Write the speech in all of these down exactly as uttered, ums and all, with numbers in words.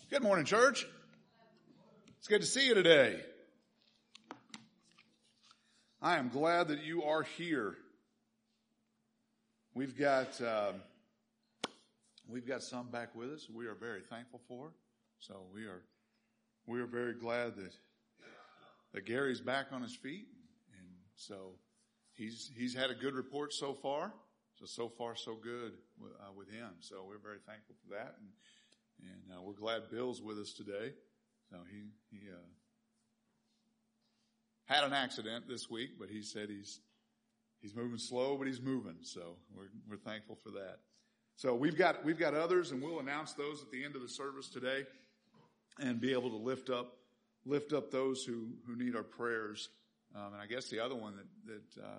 Good morning, church. It's good to see you today. I am glad that you are here. We've got uh, we've got some back with us. We are very thankful for. So we are we are very glad that that Gary's back on his feet, and so he's he's had a good report so far. So so far so good uh, with him. So we're very thankful for that, and and uh, we're glad Bill's with us today. So he he uh, had an accident this week, but he said he's he's moving slow, but he's moving. So we're we're thankful for that. So we've got we've got others, and we'll announce those at the end of the service today, and be able to lift up lift up those who who need our prayers. Um, and I guess the other one that that. Uh,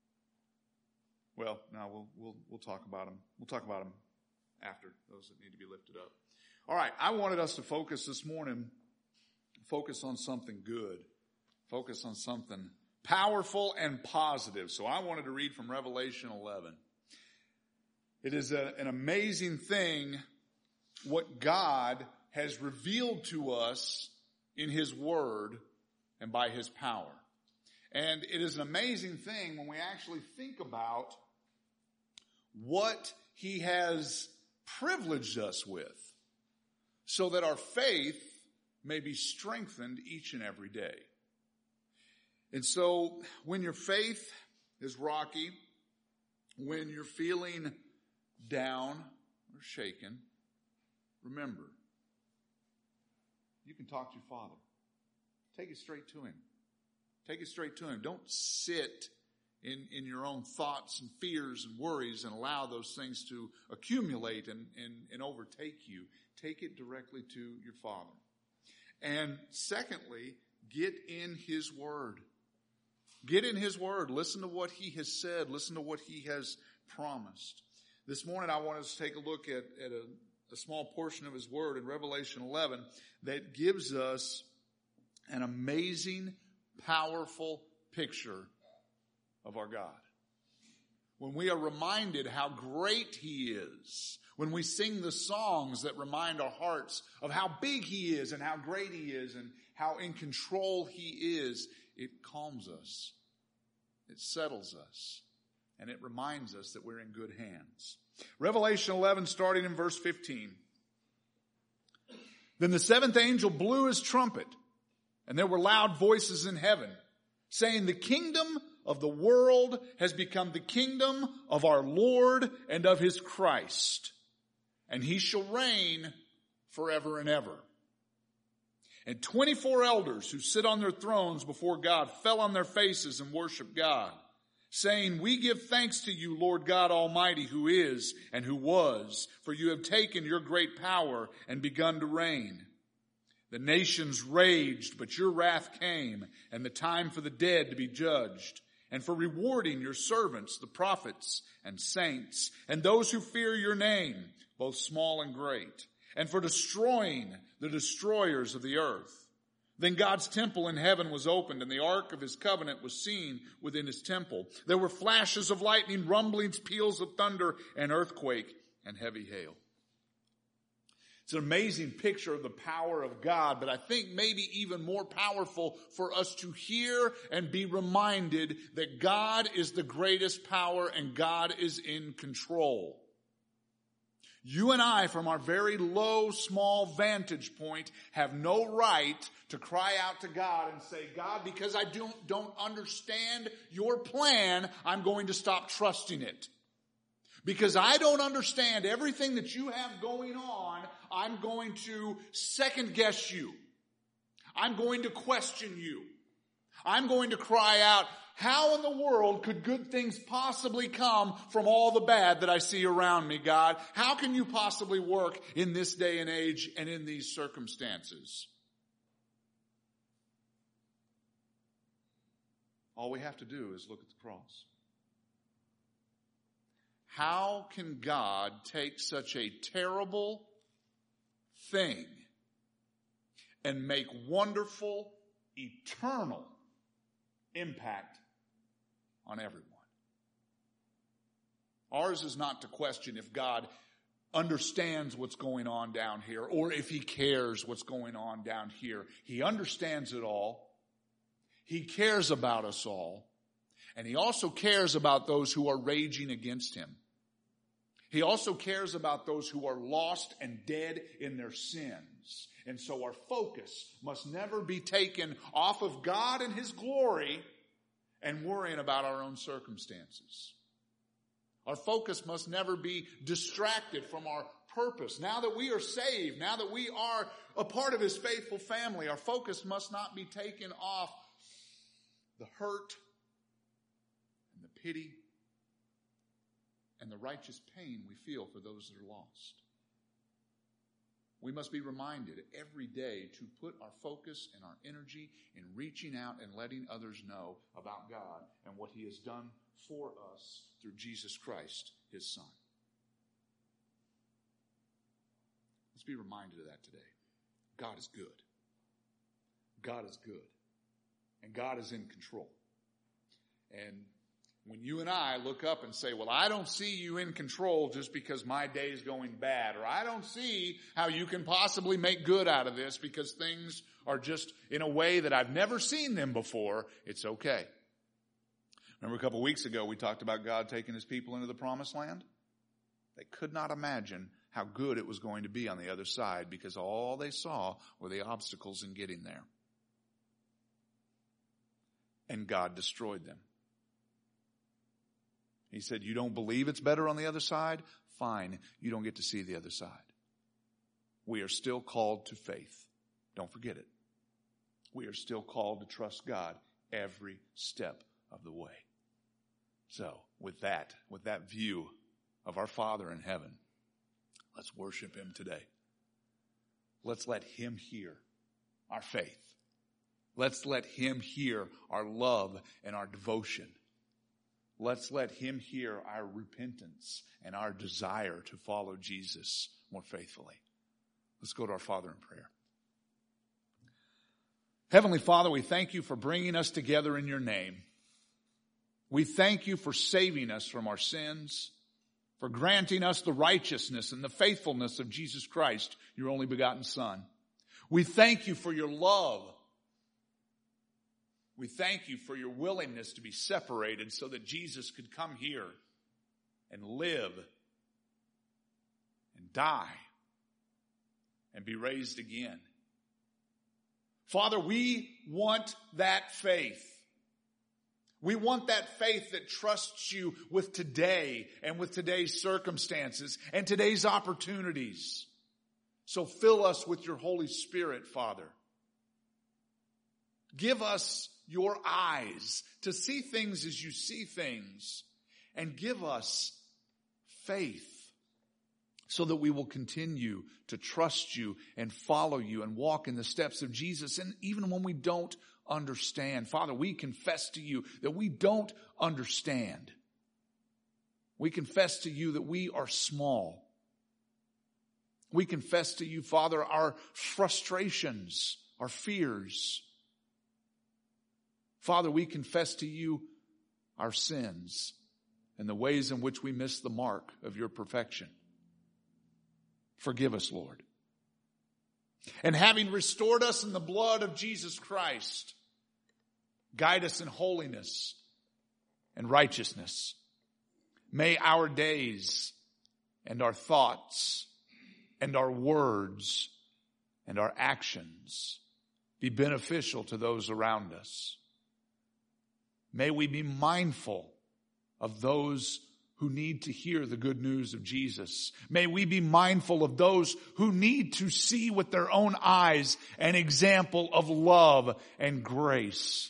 Well, no, we'll we'll we'll talk about them. We'll talk about them after, those that need to be lifted up. All right, I wanted us to focus this morning, focus on something good, focus on something powerful and positive. So I wanted to read from Revelation eleven. It is a, an amazing thing what God has revealed to us in His Word and by His power. And it is an amazing thing when we actually think about what He has privileged us with so that our faith may be strengthened each and every day. And so when your faith is rocky, when you're feeling down or shaken, remember, you can talk to your Father. Take it straight to Him. Take it straight to Him. Don't sit in, in your own thoughts and fears and worries and allow those things to accumulate and, and, and overtake you. Take it directly to your Father. And secondly, get in His Word. Get in His Word. Listen to what He has said. Listen to what He has promised. This morning I want us to take a look at, at a, a small portion of His Word in Revelation eleven that gives us an amazing, powerful picture of our God. When we are reminded how great He is, when we sing the songs that remind our hearts of how big He is and how great He is and how in control He is, it calms us, it settles us, and it reminds us that we're in good hands. Revelation eleven, starting in verse fifteen. Then the seventh angel blew his trumpet, and there were loud voices in heaven, saying, the kingdom of the world has become the kingdom of our Lord and of His Christ, and He shall reign forever and ever. And twenty-four elders who sit on their thrones before God fell on their faces and worshiped God, saying, we give thanks to you, Lord God Almighty, who is and who was, for you have taken your great power and begun to reign. The nations raged, but your wrath came, and the time for the dead to be judged, and for rewarding your servants, the prophets and saints, and those who fear your name, both small and great, and for destroying the destroyers of the earth. Then God's temple in heaven was opened, and the ark of His covenant was seen within His temple. There were flashes of lightning, rumblings, peals of thunder, and earthquake, and heavy hail. It's an amazing picture of the power of God, but I think maybe even more powerful for us to hear and be reminded that God is the greatest power and God is in control. You and I, from our very low, small vantage point, have no right to cry out to God and say, God, because I don't, don't understand your plan, I'm going to stop trusting it. Because I don't understand everything that you have going on, I'm going to second guess you. I'm going to question you. I'm going to cry out, how in the world could good things possibly come from all the bad that I see around me, God? How can you possibly work in this day and age and in these circumstances? All we have to do is look at the cross. How can God take such a terrible thing and make wonderful, eternal impact on everyone? Ours is not to question if God understands what's going on down here, or if he cares what's going on down here. He understands it all. He cares about us all. And he also cares about those who are raging against him. He also cares about those who are lost and dead in their sins. And so our focus must never be taken off of God and his glory and worrying about our own circumstances. Our focus must never be distracted from our purpose. Now that we are saved, now that we are a part of his faithful family, our focus must not be taken off the hurt and the pity and the righteous pain we feel for those that are lost. We must be reminded every day to put our focus and our energy in reaching out and letting others know about God and what he has done for us through Jesus Christ, his Son. Let's be reminded of that today. God is good. God is good. And God is in control. And when you and I look up and say, well, I don't see you in control just because my day is going bad, or I don't see how you can possibly make good out of this because things are just in a way that I've never seen them before, it's okay. Remember a couple of weeks ago we talked about God taking his people into the promised land? They could not imagine how good it was going to be on the other side because all they saw were the obstacles in getting there. And God destroyed them. He said, you don't believe it's better on the other side? Fine, you don't get to see the other side. We are still called to faith. Don't forget it. We are still called to trust God every step of the way. So, with that, with that view of our Father in heaven, let's worship him today. Let's let him hear our faith. Let's let him hear our love and our devotion. Let's let him hear our repentance and our desire to follow Jesus more faithfully. Let's go to our Father in prayer. Heavenly Father, we thank you for bringing us together in your name. We thank you for saving us from our sins, for granting us the righteousness and the faithfulness of Jesus Christ, your only begotten Son. We thank you for your love. We thank you for your willingness to be separated so that Jesus could come here and live and die and be raised again. Father, we want that faith. We want that faith that trusts you with today and with today's circumstances and today's opportunities. So fill us with your Holy Spirit, Father. Give us your eyes to see things as you see things, and give us faith so that we will continue to trust you and follow you and walk in the steps of Jesus. And even when we don't understand, Father, we confess to you that we don't understand. We confess to you that we are small. We confess to you, Father, our frustrations, our fears. Father, we confess to you our sins and the ways in which we miss the mark of your perfection. Forgive us, Lord. And having restored us in the blood of Jesus Christ, guide us in holiness and righteousness. May our days and our thoughts and our words and our actions be beneficial to those around us. May we be mindful of those who need to hear the good news of Jesus. May we be mindful of those who need to see with their own eyes an example of love and grace.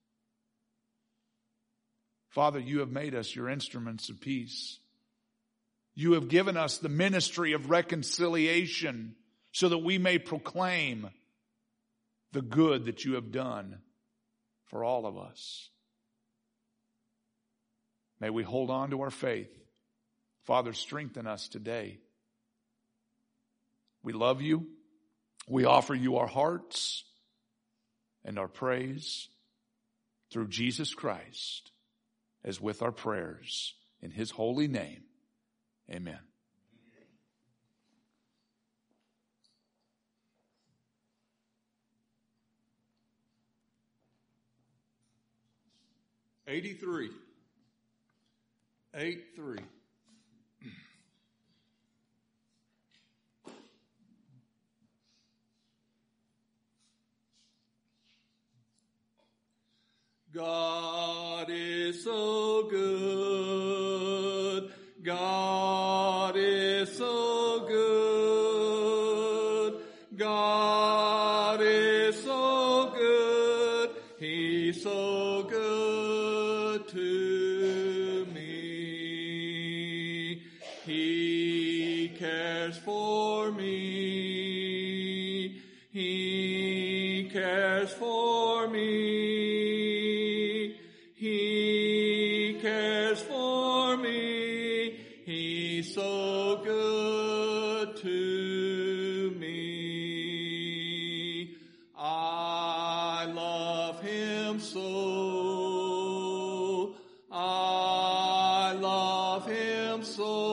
Father, you have made us your instruments of peace. You have given us the ministry of reconciliation so that we may proclaim the good that you have done for all of us. May we hold on to our faith. Father, strengthen us today. We love you. We offer you our hearts and our praise through Jesus Christ, as with our prayers in his holy name. Amen. eighty-three. Eight, three. God is so good. God is so good. God is so good. He's so good to me. He cares for me. He cares for me. He cares for me. He's so good to me. I love him so. I love him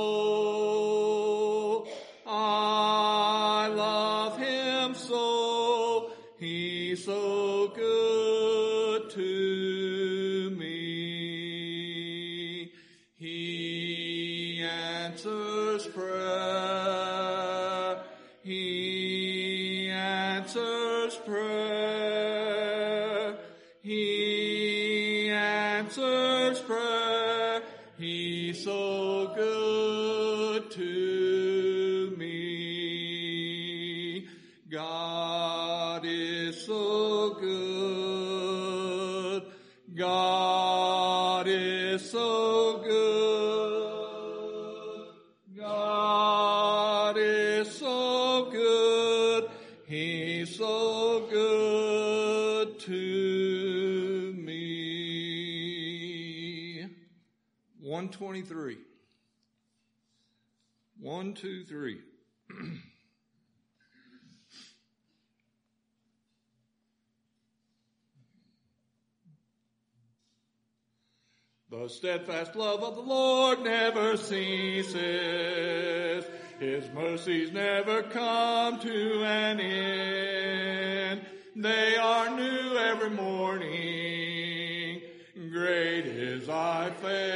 so. I love him so. He's so good to me. He answers prayer. He answers prayer. He answers prayer. He's so good to me. God is so good. God is so good. God is so good. He's so good to me. one twenty-three. One, two, three. The steadfast love of the Lord never ceases. His mercies never come to an end. They are new every morning. Great is thy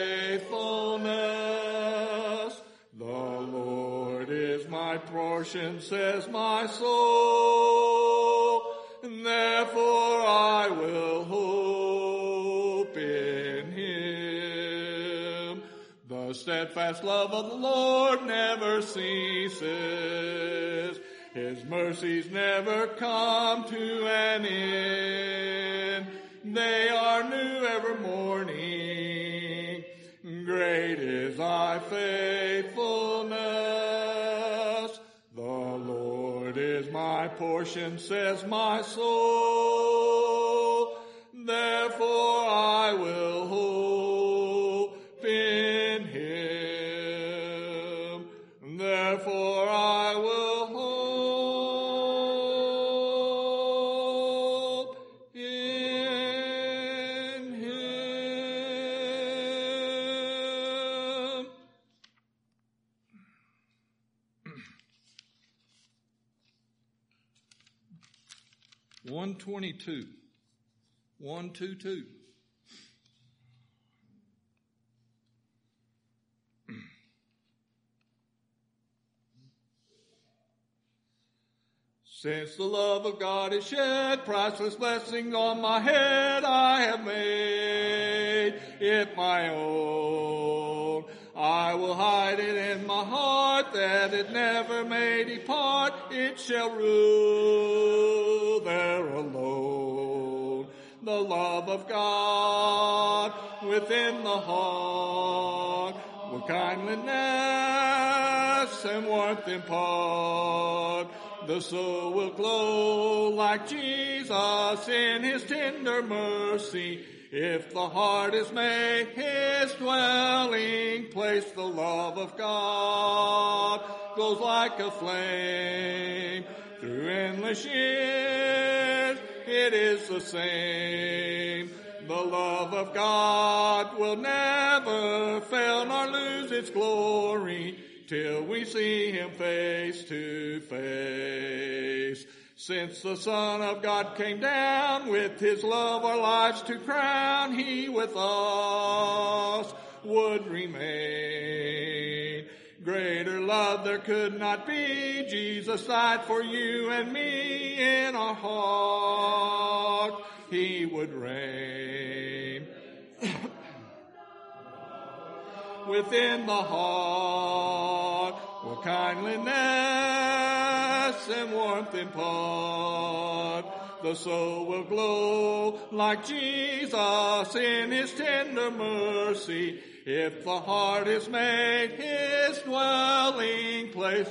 faithfulness. The Lord is my portion, says my soul. Therefore I will hope in him. The steadfast love of the Lord never ceases. His mercies never come to an end. They are new every morning. Great is thy faithfulness. The Lord is my portion, says my soul. Therefore I will hope in him. Therefore I will hope in him. one twenty-two. one, two, two. Since the love of God is shed, priceless blessing on my head, I have made it my own. I will hide it in my heart, that it never may depart. It shall rule there alone. The love of God within the heart will kindliness and warmth impart. The soul will glow like Jesus in his tender mercy. If the heart is made his dwelling place, the love of God goes like a flame through endless years. It is the same. The love of God will never fail nor lose its glory till we see him face to face. Since the Son of God came down with his love our lives to crown, he with us would remain. Greater love there could not be. Jesus died for you and me. In our heart he would reign. Within the heart will kindliness and warmth impart. The soul will glow like Jesus in his tender mercy, if the heart is made his dwelling place.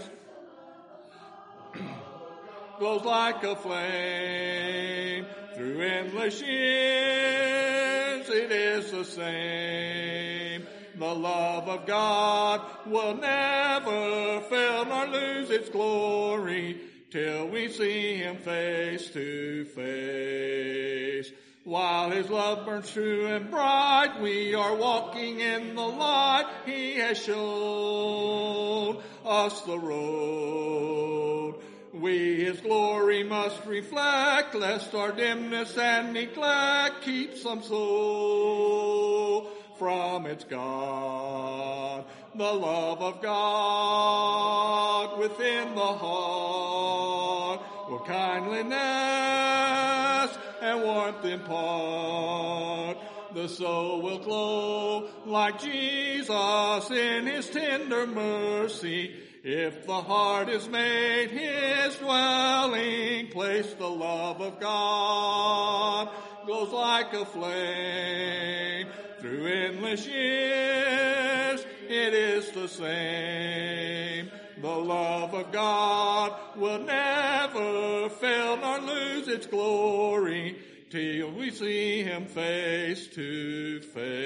Glows like a flame through endless years, it is the same. The love of God will never fail nor lose its glory till we see him face to face. While his love burns true and bright, we are walking in the light. He has shown us the road. We his glory must reflect, lest our dimness and neglect keep some soul from its God. The love of God within the heart will kindliness and warmth impart. The soul will glow like Jesus in his tender mercy, if the heart is made his dwelling place. The love of God glows like a flame through endless years, it is the same. The love of God will never fail nor lose its glory till we see him face to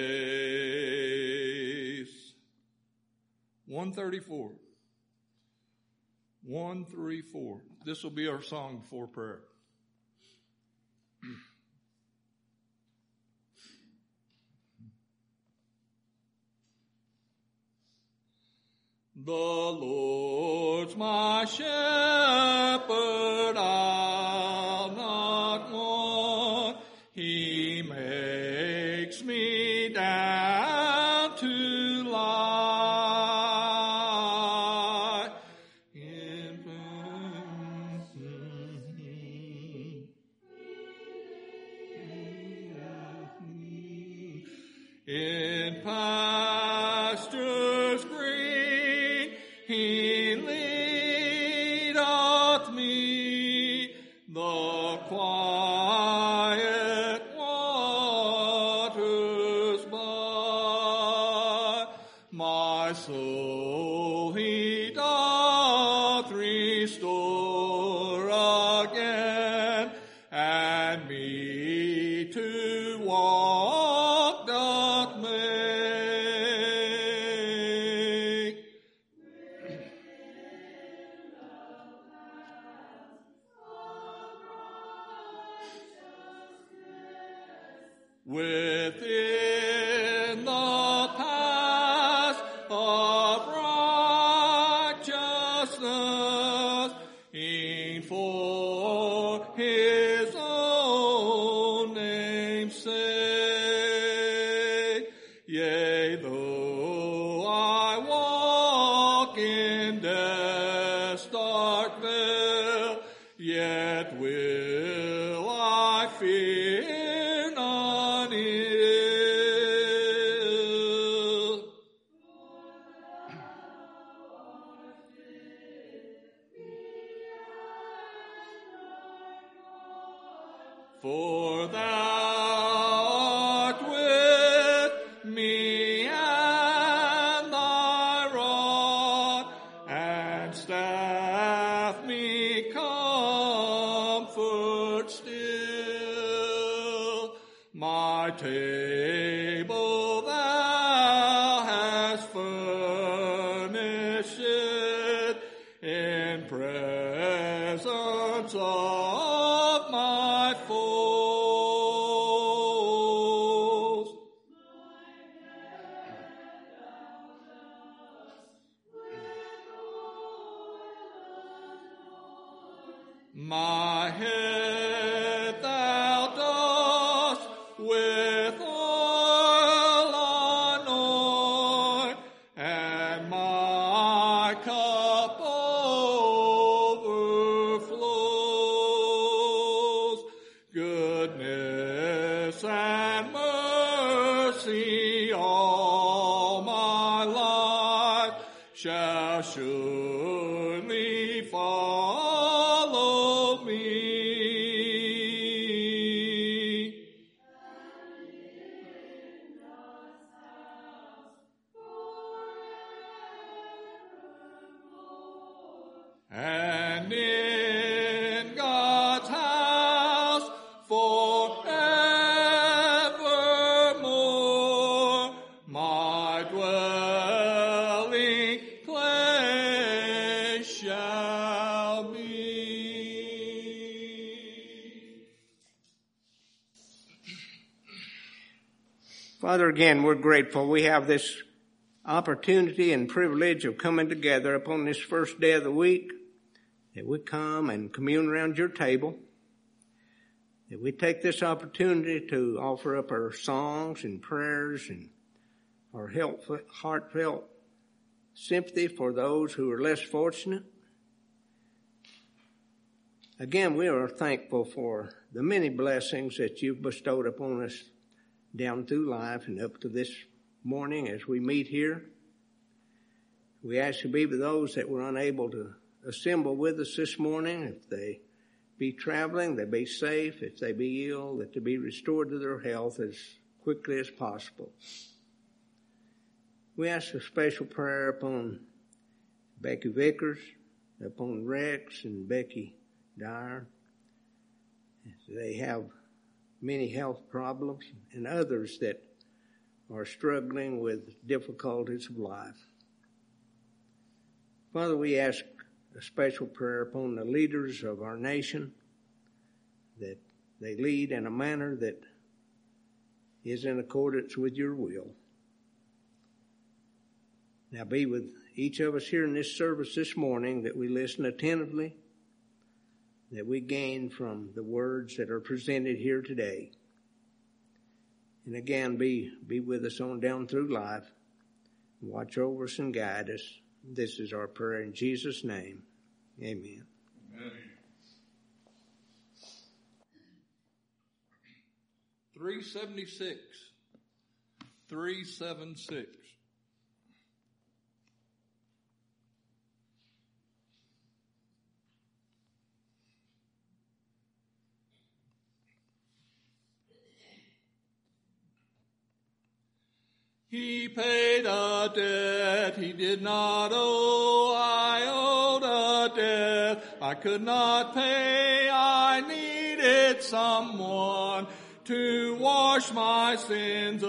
face. one thirty-four. one thirty-four. This will be our song before prayer. The Lord's my shepherd, I'll not want. He makes me down to lie in in pastures green. He leadeth me the quiet waters by. My soul he doth restore again, and me to walk doth make. Within the paths of righteousness, e'en for his own name's sake. Yea, though I walk in death's dark vale, yet will I fear none ill. For thou art with me, and thy rod and staff me comfort still. My table thou hast furnished in presence of my foes. My My head thou dost with oil anoint, and my cup overflows. Goodness and mercy all my life shall surely follow me. And in God's house forevermore, my dwelling place shall be. Father, again, we're grateful we have this opportunity and privilege of coming together upon this first day of the week, that we come and commune around your table, that we take this opportunity to offer up our songs and prayers and our heartfelt sympathy for those who are less fortunate. Again, we are thankful for the many blessings that you've bestowed upon us down through life and up to this morning as we meet here. We ask you to be with those that were unable to assemble with us this morning. If they be traveling, they be safe. If they be ill, that they be restored to their health as quickly as possible. We ask a special prayer upon Becky Vickers, upon Rex and Becky Dyer. They have many health problems, and others that are struggling with difficulties of life. Father, we ask a special prayer upon the leaders of our nation, that they lead in a manner that is in accordance with your will. Now be with each of us here in this service this morning, that we listen attentively, that we gain from the words that are presented here today. And again, be, be with us on down through life. Watch over us and guide us. This is our prayer in Jesus' name. Amen. Amen. three seventy-six. three seventy-six. He paid a debt he did not owe. I owed a debt I could not pay. I needed someone to wash my sins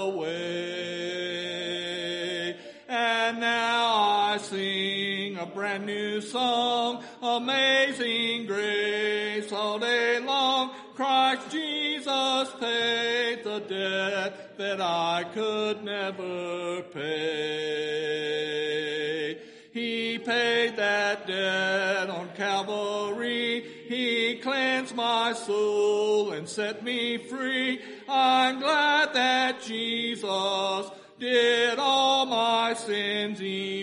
away. And now I sing a brand new song, Amazing Grace, all day long. Christ Jesus paid the debt that I could never pay. He paid that debt on Calvary. He cleansed my soul and set me free. I'm glad that Jesus did all my sins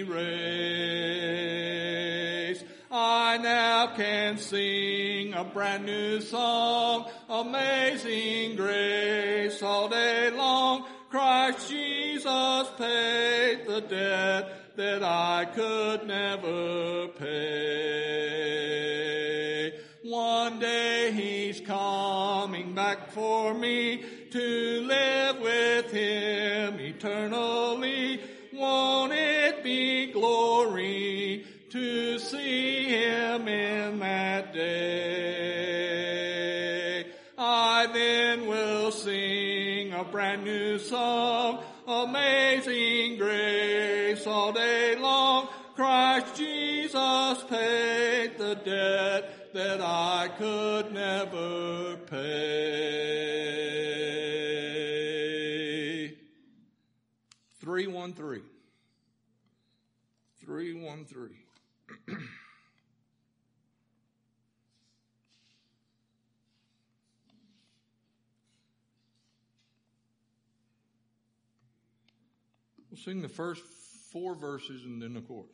erase. I now can sing a brand new song, Amazing Grace, all day long. Christ Jesus paid the debt that I could never pay. One day he's coming back for me to live with him eternally. Won't it be glory to see him in that day? I then will sing a brand new song, Amazing Grace, all day long. Christ Jesus paid the debt that I could never pay. three one three. three one three. We'll sing the first four verses and then the chorus.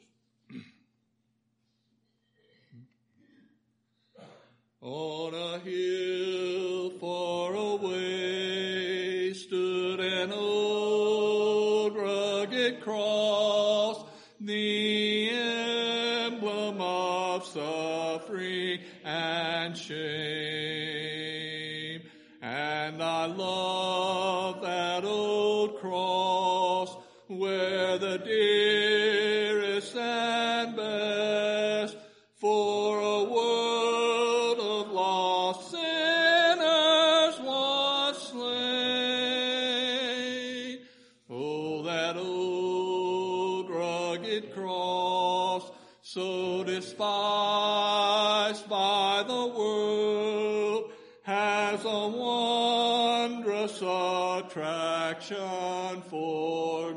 On a hill far away stood an old rugged cross, the emblem of suffering and shame. And I love that old cross where the dearest and best for a world of lost sinners was slain. Oh, that old rugged cross, so despised by the world, has a wondrous attraction for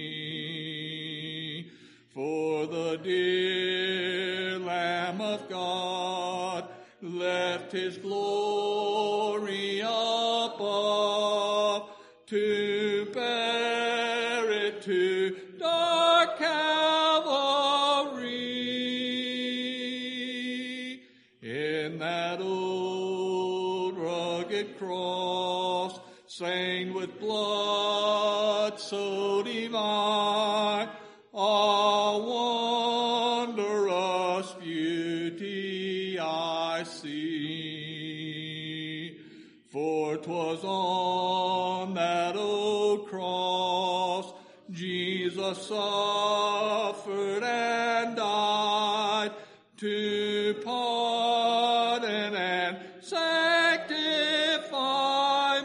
me. For the dear Lamb of God left his glory above to bear it to dark Calvary. In that old rugged cross, stained with blood so divine, a wondrous beauty I see. For 'twas on that old cross Jesus suffered and died to pardon and sanctify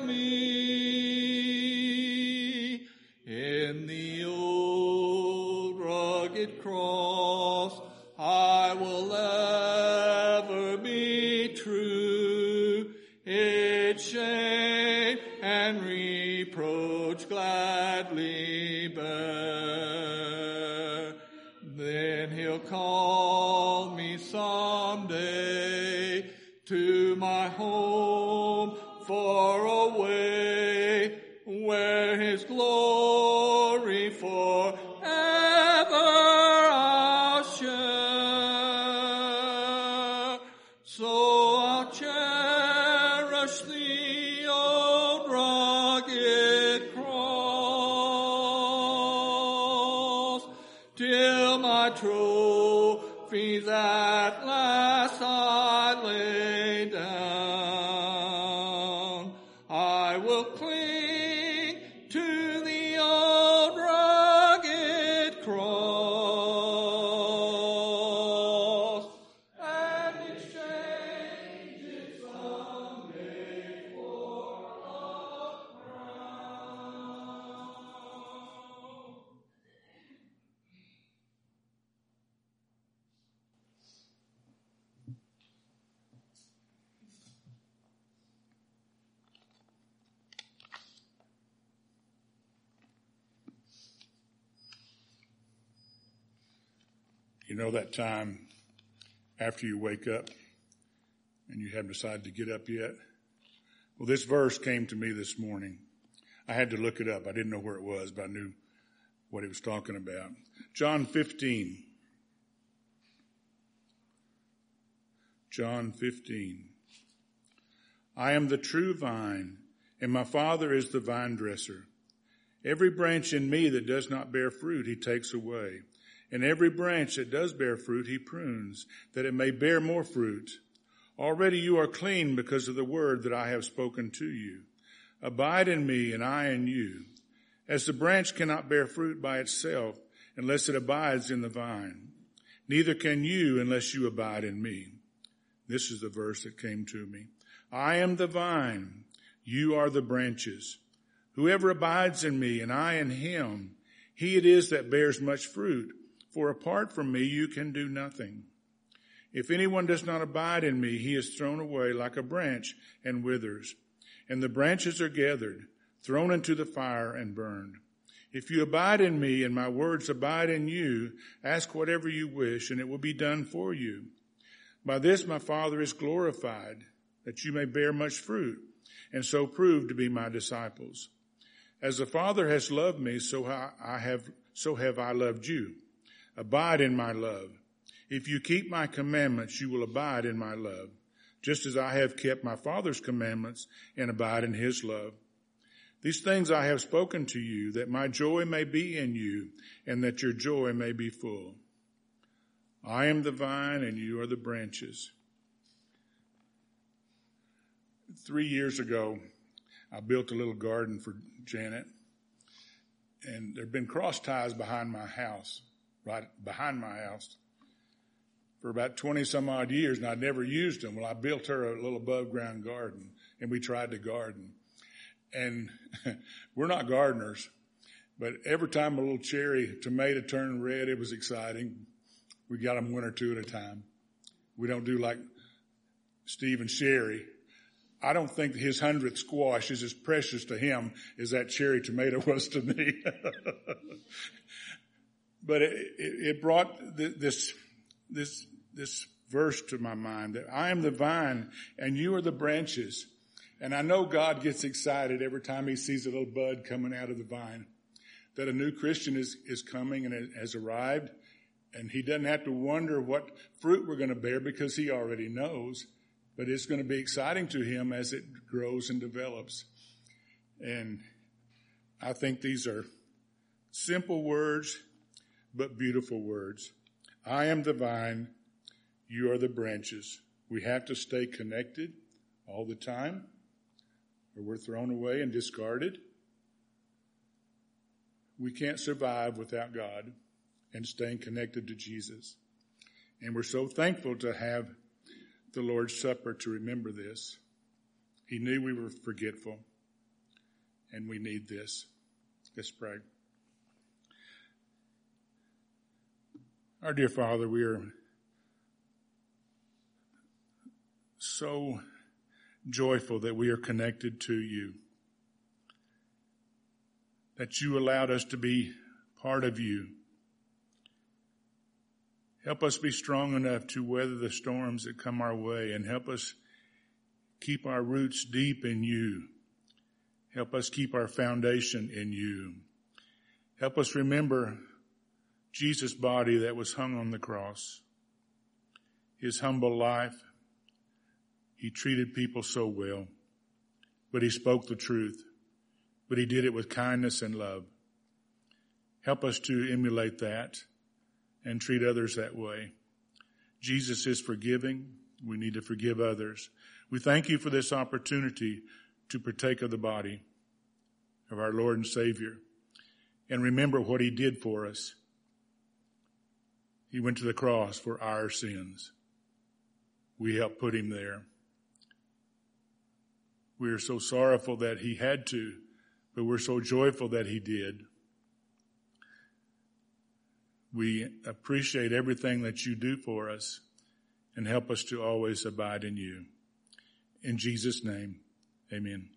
me. In the old rugged cross I will ever be true, its shame and reproach gladly bear. Then he'll call me someday to my home far away, where his glory forever I'll share. So I'll cherish the old rugged cross till my trophies at last I lay down. I will cling to the old rugged cross and exchange it someday for a crown. You know that time after you wake up and you haven't decided to get up yet? Well, this verse came to me this morning. I had to look it up. I didn't know where it was, but I knew what he was talking about. John fifteen. John fifteen. I am the true vine, and my Father is the vine dresser. Every branch in me that does not bear fruit, he takes away. And every branch that does bear fruit, he prunes, that it may bear more fruit. Already you are clean because of the word that I have spoken to you. Abide in me, and I in you. As the branch cannot bear fruit by itself unless it abides in the vine, neither can you unless you abide in me. This is the verse that came to me. I am the vine, you are the branches. Whoever abides in me, and I in him, he it is that bears much fruit. For apart from me, you can do nothing. If anyone does not abide in me, he is thrown away like a branch and withers. And the branches are gathered, thrown into the fire and burned. If you abide in me and my words abide in you, ask whatever you wish and it will be done for you. By this my Father is glorified, that you may bear much fruit and so prove to be my disciples. As the Father has loved me, so I have, so have I loved you. Abide in my love. If you keep my commandments, you will abide in my love, just as I have kept my Father's commandments and abide in his love. These things I have spoken to you, that my joy may be in you, and that your joy may be full. I am the vine, and you are the branches. Three years ago, I built a little garden for Janet, and there have been cross ties behind my house, right behind my house, for about twenty some odd years, and I'd never used them. Well, I built her a little above ground garden, and we tried to garden. And we're not gardeners, but every time a little cherry tomato turned red, it was exciting. We got them one or two at a time. We don't do like Steve and Sherry. I don't think his hundredth squash is as precious to him as that cherry tomato was to me. But it, it, it brought this, this, this verse to my mind, that I am the vine and you are the branches. And I know God gets excited every time he sees a little bud coming out of the vine, that a new Christian is, is coming and has arrived, and he doesn't have to wonder what fruit we're going to bear because he already knows, but it's going to be exciting to him as it grows and develops. And I think these are simple words, but beautiful words. I am the vine, you are the branches. We have to stay connected all the time, or we're thrown away and discarded. We can't survive without God and staying connected to Jesus. And we're so thankful to have the Lord's Supper to remember this. He knew we were forgetful, and we need this. Let's pray. Our dear Father, we are so joyful that we are connected to you, that you allowed us to be part of you. Help us be strong enough to weather the storms that come our way, and help us keep our roots deep in you. Help us keep our foundation in you. Help us remember Jesus' body that was hung on the cross, his humble life. He treated people so well, but he spoke the truth, but he did it with kindness and love. Help us to emulate that and treat others that way. Jesus is forgiving. We need to forgive others. We thank you for this opportunity to partake of the body of our Lord and Savior and remember what he did for us. He went to the cross for our sins. We helped put him there. We are so sorrowful that he had to, but we're so joyful that he did. We appreciate everything that you do for us, and help us to always abide in you. In Jesus' name, amen.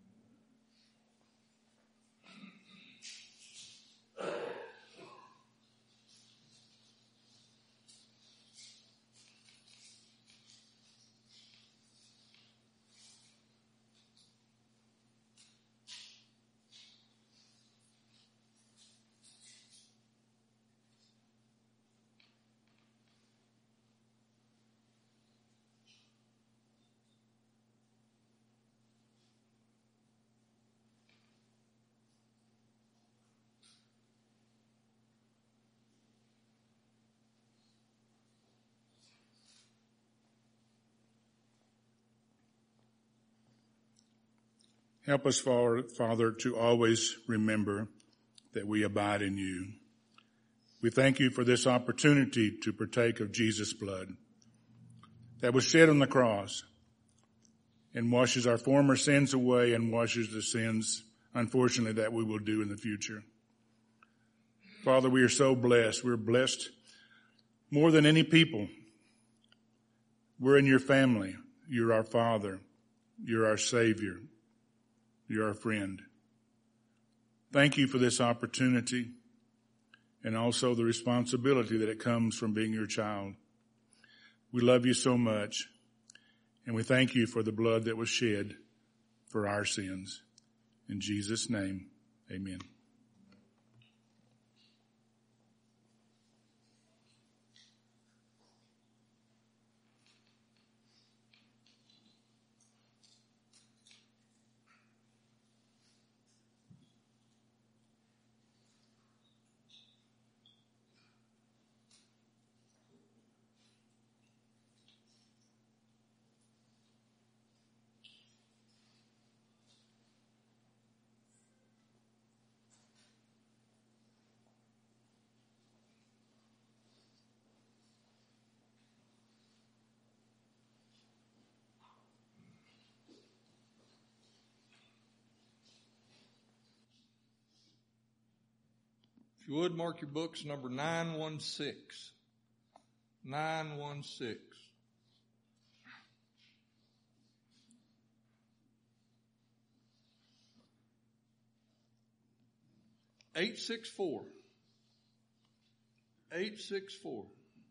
Help us, Father, to always remember that we abide in you. We thank you for this opportunity to partake of Jesus' blood that was shed on the cross and washes our former sins away and washes the sins, unfortunately, that we will do in the future. Father, we are so blessed. We're blessed more than any people. We're in your family. You're our Father. You're our Savior. You're our friend. Thank you for this opportunity and also the responsibility that it comes from being your child. We love you so much, and we thank you for the blood that was shed for our sins. In Jesus' name, Amen. If you would, mark your books, number nine one six. nine one six. eight six four. eight six four.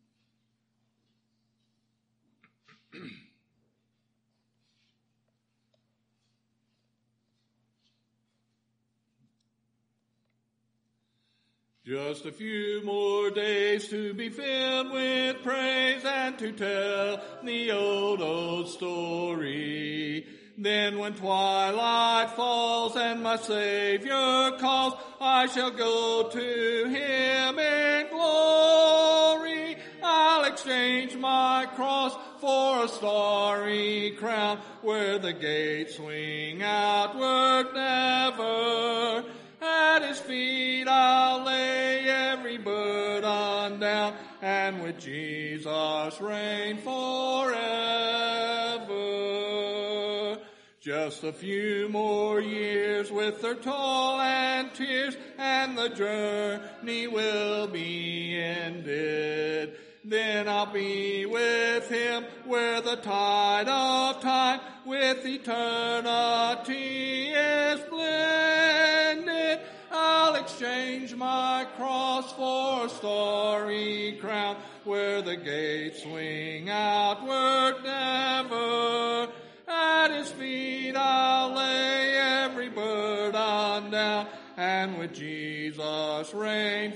Just a few more days to be filled with praise and to tell the old, old story. Then when twilight falls and my Savior calls, I shall go to Him in glory. I'll exchange my cross for a starry crown where the gates swing outward never. At His feet I'll lay every burden down and with Jesus reign forever. Just a few more years with their toil and tears and the journey will be ended. Then I'll be with Him where the tide of time with eternity is blended. I'll exchange my cross for a starry crown where the gates swing outward never. At His feet I'll lay every burden down and with Jesus reign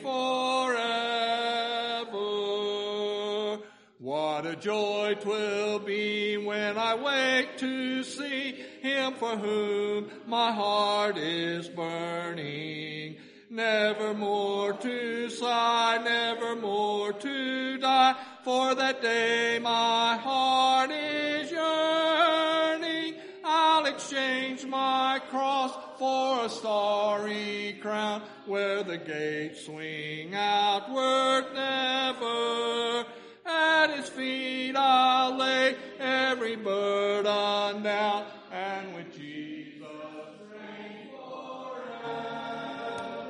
forever. What a joy 'twill be when I wake to see Him for whom my heart is burning. Never more to sigh, never more to die, for that day my heart is yearning. I'll exchange my cross for a starry crown where the gates swing outward never. At His feet I'll lay every burden down and with Jesus reign forever.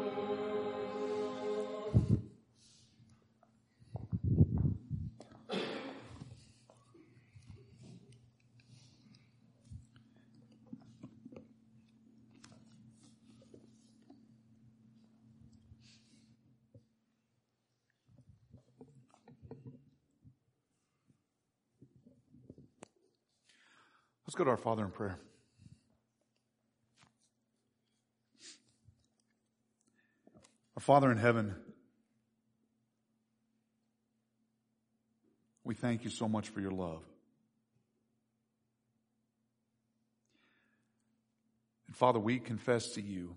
Let's go to our Father in prayer. Our Father in heaven, we thank You so much for Your love. And Father, we confess to You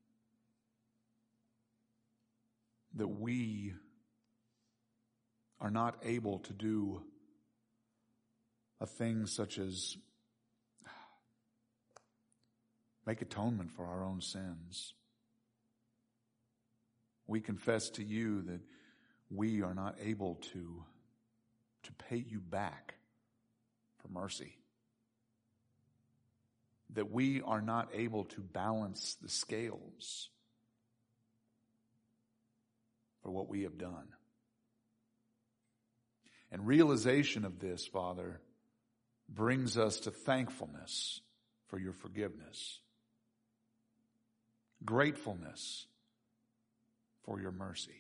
that we are not able to do a thing such as make atonement for our own sins. We confess to You that we are not able to, to pay You back for mercy. That we are not able to balance the scales for what we have done. And realization of this, Father, brings us to thankfulness for Your forgiveness. Gratefulness for Your mercy.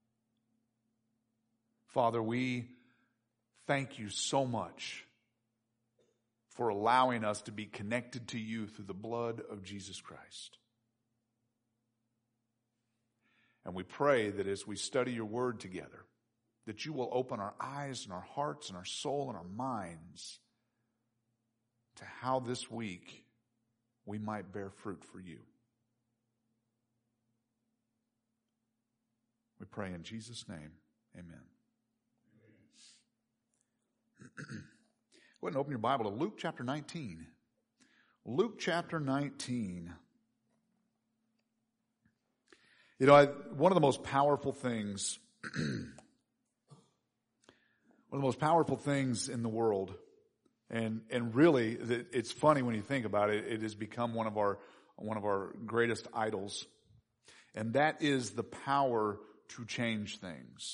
Father, we thank You so much for allowing us to be connected to You through the blood of Jesus Christ. And we pray that as we study your word together, that you will open our eyes and our hearts and our soul and our minds to how this week we might bear fruit for you. We pray in Jesus' name. Amen. Go ahead and open your Bible to Luke chapter nineteen. Luke chapter nineteen. You know, I, one of the most powerful things, one of the most powerful things in the world, and and really, it's funny when you think about it. It has become one of our one of our greatest idols, and that is the power to change things.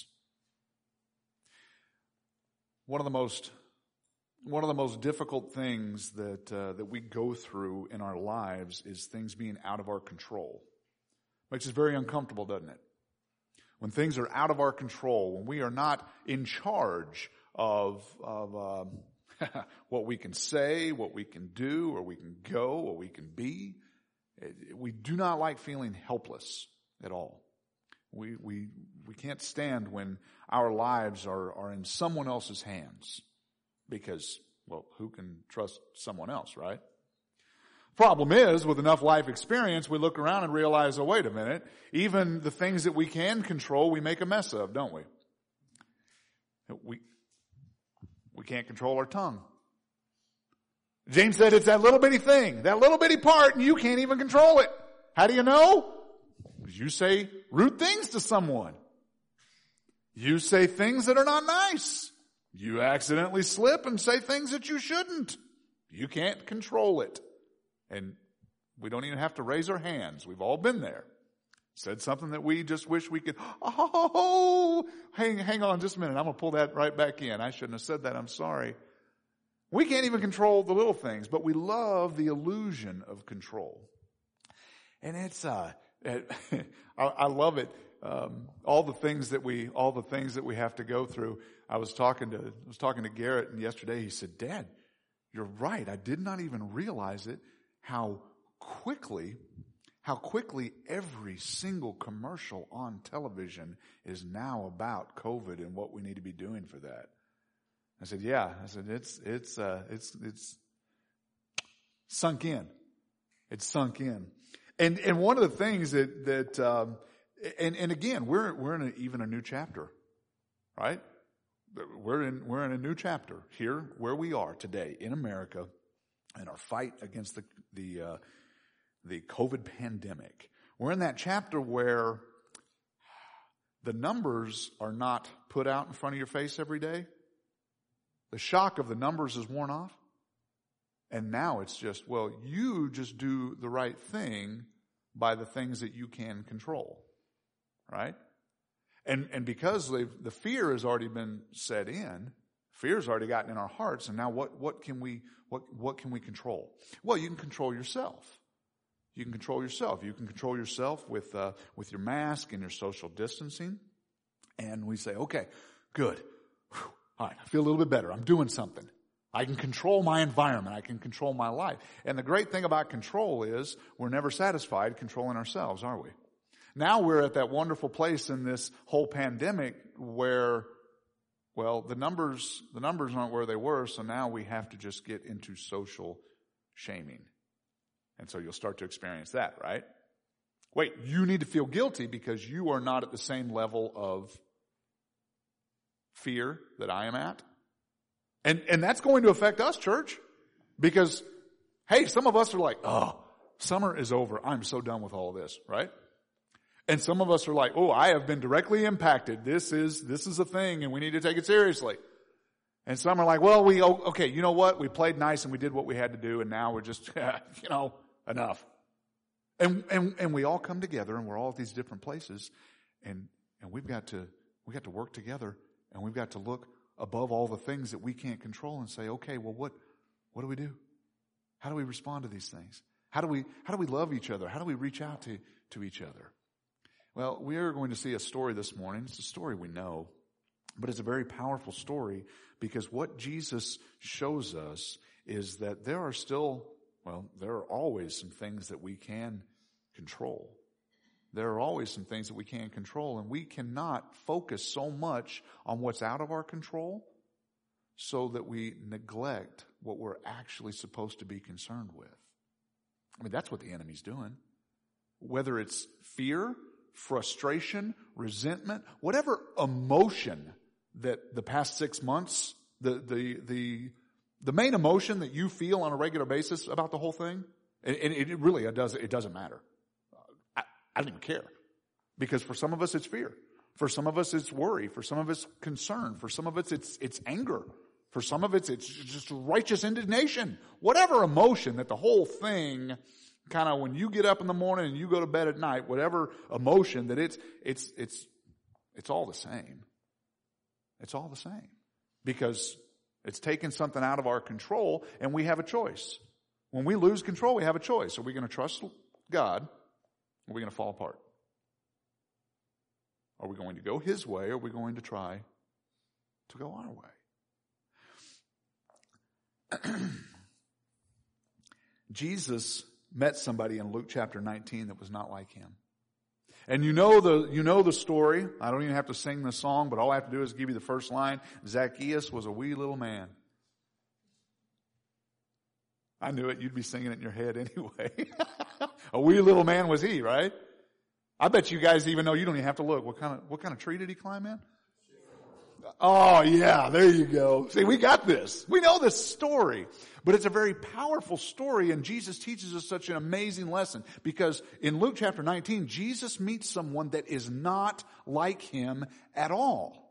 One of the most one of the most difficult things that uh, that we go through in our lives is things being out of our control. Makes us very uncomfortable, doesn't it? When things are out of our control, when we are not in charge of of um, what we can say, what we can do, or we can go, or we can be, we do not like feeling helpless at all. We we we can't stand when our lives are are in someone else's hands, because, well, who can trust someone else, right? Problem is, with enough life experience, we look around and realize, oh, wait a minute, even the things that we can control, we make a mess of, don't we? We, we can't control our tongue. James said it's that little bitty thing, that little bitty part, and you can't even control it. How do you know? Because you say rude things to someone. You say things that are not nice. You accidentally slip and say things that you shouldn't. You can't control it. And we don't even have to raise our hands. We've all been there. Said something that we just wish we could, oh, hang, hang on just a minute. I'm going to pull that right back in. I shouldn't have said that. I'm sorry. We can't even control the little things, but we love the illusion of control. And it's, uh, it, I, I love it. Um, all the things that we, all the things that we have to go through. I was talking to, I was talking to Garrett, and yesterday he said, Dad, you're right. I did not even realize it. How quickly, how quickly every single commercial on television is now about COVID and what we need to be doing for that. I said, yeah. I said, it's, it's, uh, it's, it's sunk in. It's sunk in. And, and one of the things that, that, um, and, and again, we're, we're in a, even a new chapter, right? We're in, we're in a new chapter here where we are today in America. And our fight against the the uh, the COVID pandemic. We're in that chapter where the numbers are not put out in front of your face every day. The shock of the numbers is worn off. And now it's just, well, you just do the right thing by the things that you can control. Right? And and because the fear has already been set in, fear's already gotten in our hearts, and now what, what can we what what can we control? Well, you can control yourself. You can control yourself. You can control yourself with uh, with your mask and your social distancing. And we say, okay, good. Whew. All right, I feel a little bit better. I'm doing something. I can control my environment. I can control my life. And the great thing about control is we're never satisfied controlling ourselves, are we? Now we're at that wonderful place in this whole pandemic where, well, the numbers, the numbers aren't where they were, so now we have to just get into social shaming. And so you'll start to experience that, right? Wait, you need to feel guilty because you are not at the same level of fear that I am at. And, and that's going to affect us, church, because, hey, some of us are like, oh, summer is over. I'm so done with all of this, right? And some of us are like, oh, I have been directly impacted. This is, this is a thing and we need to take it seriously. And some are like, well, we, okay, you know what? We played nice and we did what we had to do and now we're just, you know, enough. And, and, and we all come together and we're all at these different places and, and we've got to, we got to work together and we've got to look above all the things that we can't control and say, okay, well, what, what do we do? How do we respond to these things? How do we, how do we love each other? How do we reach out to, to each other? Well, we are going to see a story this morning. It's a story we know, but it's a very powerful story because what Jesus shows us is that there are still, well, there are always some things that we can control. there are always some things that we can't control, and we cannot focus so much on what's out of our control so that we neglect what we're actually supposed to be concerned with. I mean, that's what the enemy's doing. Whether it's fear, frustration, resentment, whatever emotion that the past six months, the, the, the, the main emotion that you feel on a regular basis about the whole thing, and it, it really, it does, it doesn't matter. I, I don't even care. Because for some of us, it's fear. For some of us, it's worry. For some of us, concern. For some of us, it's, it's anger. For some of us, it's just righteous indignation. Whatever emotion that the whole thing, kind of when you get up in the morning and you go to bed at night, whatever emotion that it's, it's, it's, it's all the same. It's all the same. Because it's taken something out of our control and we have a choice. When we lose control, we have a choice. Are we going to trust God or are we going to fall apart? Are we going to go His way or are we going to try to go our way? Jesus met somebody in Luke chapter nineteen that was not like him. And you know the, you know the story. I don't even have to sing the song, but all I have to do is give you the first line. Zacchaeus was a wee little man. I knew it. You'd be singing it in your head anyway. A wee little man was he, right? I bet you guys even know you don't even have to look. What kind of, what kind of tree did he climb in? Oh yeah, there you go. See, we got this. We know this story. But it's a very powerful story, and Jesus teaches us such an amazing lesson. Because in Luke chapter nineteen, Jesus meets someone that is not like him at all.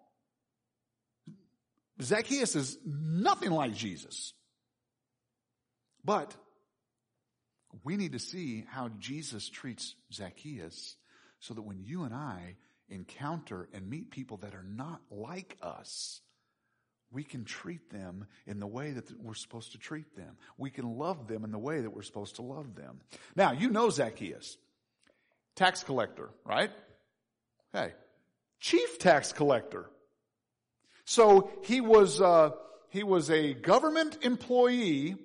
Zacchaeus is nothing like Jesus. But we need to see how Jesus treats Zacchaeus so that when you and I encounter and meet people that are not like us, we can treat them in the way that we're supposed to treat them. We can love them in the way that we're supposed to love them. Now, you know Zacchaeus. Tax collector, right? Hey, chief tax collector. So he was, uh, he was a government employee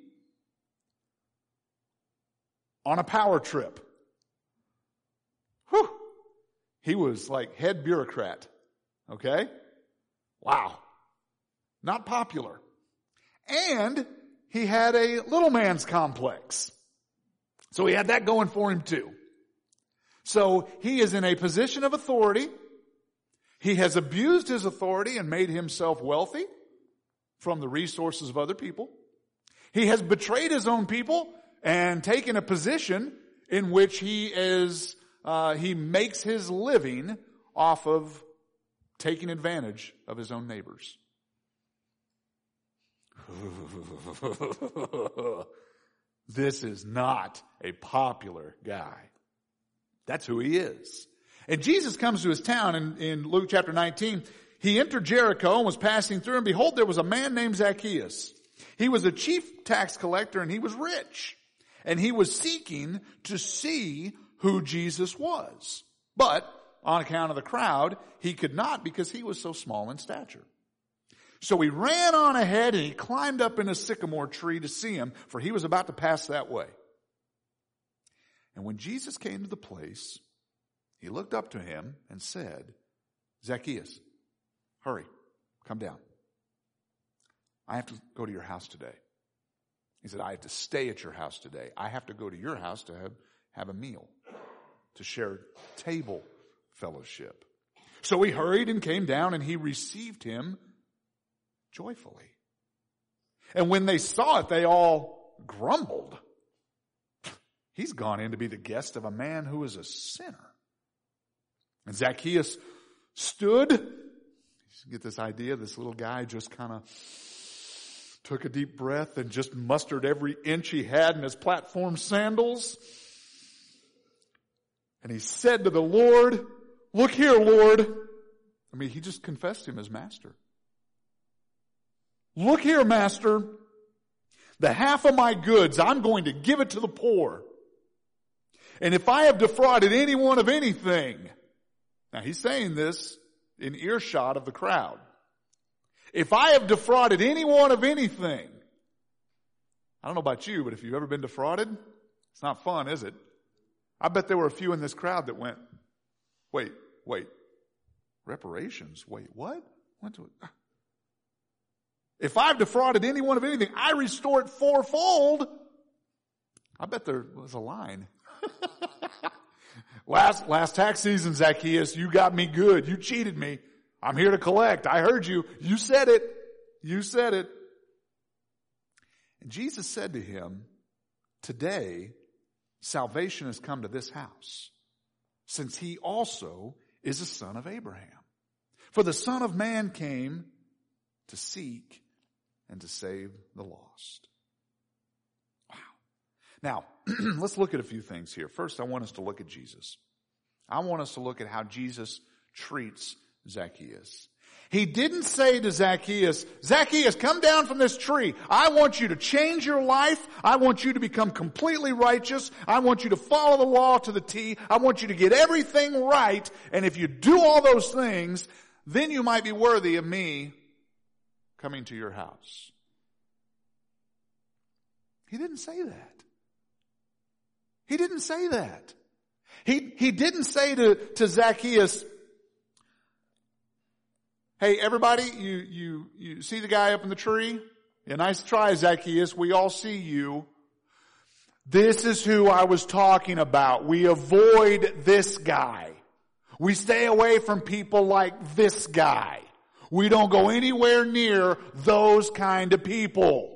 on a power trip. Whew. He was like head bureaucrat. Okay? Wow. Not popular. And he had a little man's complex. So he had that going for him too. So he is in a position of authority. He has abused his authority and made himself wealthy from the resources of other people. He has betrayed his own people and taken a position in which he is, uh, he makes his living off of taking advantage of his own neighbors. This is not a popular guy. That's who he is. And Jesus comes to his town in, in Luke chapter nineteen. He entered Jericho and was passing through, and behold, there was a man named Zacchaeus. He was a chief tax collector and he was rich. And he was seeking to see who Jesus was. But on account of the crowd, he could not because he was so small in stature. So he ran on ahead and he climbed up in a sycamore tree to see him, for he was about to pass that way. And when Jesus came to the place, he looked up to him and said, Zacchaeus, hurry, come down. I have to go to your house today. He said, I have to stay at your house today. I have to go to your house to have, have a meal, to share table fellowship. So he hurried and came down and he received him joyfully. And when they saw it, they all grumbled. He's gone in to be the guest of a man who is a sinner. And Zacchaeus stood. You get this idea, this little guy just kind of took a deep breath and just mustered every inch he had in his platform sandals. And he said to the Lord, look here, Lord. I mean, he just confessed him as master. Look here, master. The half of my goods, I'm going to give it to the poor. And if I have defrauded anyone of anything, now he's saying this in earshot of the crowd. If I have defrauded anyone of anything, I don't know about you, but if you've ever been defrauded, it's not fun, is it? I bet there were a few in this crowd that went, Wait, wait. Reparations? Wait, what? What do it? If I've defrauded anyone of anything, I restore it fourfold. I bet there was a line. last, last tax season, Zacchaeus, you got me good. You cheated me. I'm here to collect. I heard you. You said it. You said it. And Jesus said to him, today, salvation has come to this house, since he also is a son of Abraham. For the Son of Man came to seek and to save the lost. Wow. Now, let's look at a few things here. First, I want us to look at Jesus. I want us to look at how Jesus treats Zacchaeus. He didn't say to Zacchaeus, Zacchaeus, come down from this tree. I want you to change your life. I want you to become completely righteous. I want you to follow the law to the T. I want you to get everything right. And if you do all those things, then you might be worthy of me coming to your house. He didn't say that. He didn't say that. He, he didn't say to, to Zacchaeus, hey, everybody, you, you, you see the guy up in the tree? Yeah, nice try, Zacchaeus. We all see you. This is who I was talking about. We avoid this guy. We stay away from people like this guy. We don't go anywhere near those kind of people.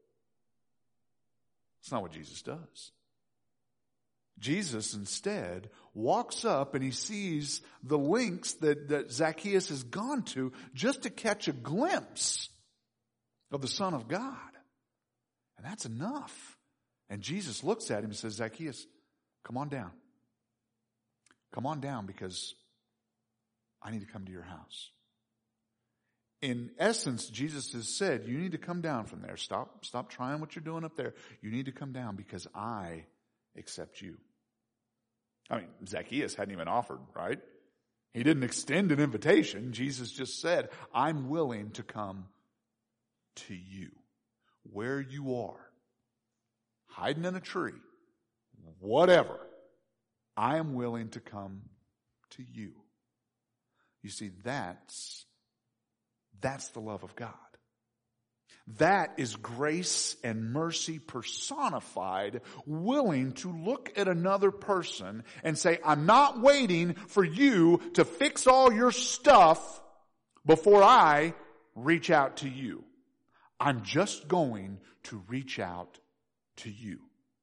That's not what Jesus does. Jesus instead walks up and he sees the links that, that Zacchaeus has gone to just to catch a glimpse of the Son of God. And that's enough. And Jesus looks at him and says, Zacchaeus, come on down. Come on down because I need to come to your house. In essence, Jesus has said, you need to come down from there. Stop, stop trying what you're doing up there. You need to come down because I accept you. I mean, Zacchaeus hadn't even offered, right? He didn't extend an invitation. Jesus just said, I'm willing to come to you where you are, hiding in a tree, whatever. I am willing to come to you. You see, that's, that's the love of God. That is grace and mercy personified, willing to look at another person and say, I'm not waiting for you to fix all your stuff before I reach out to you. I'm just going to reach out to you.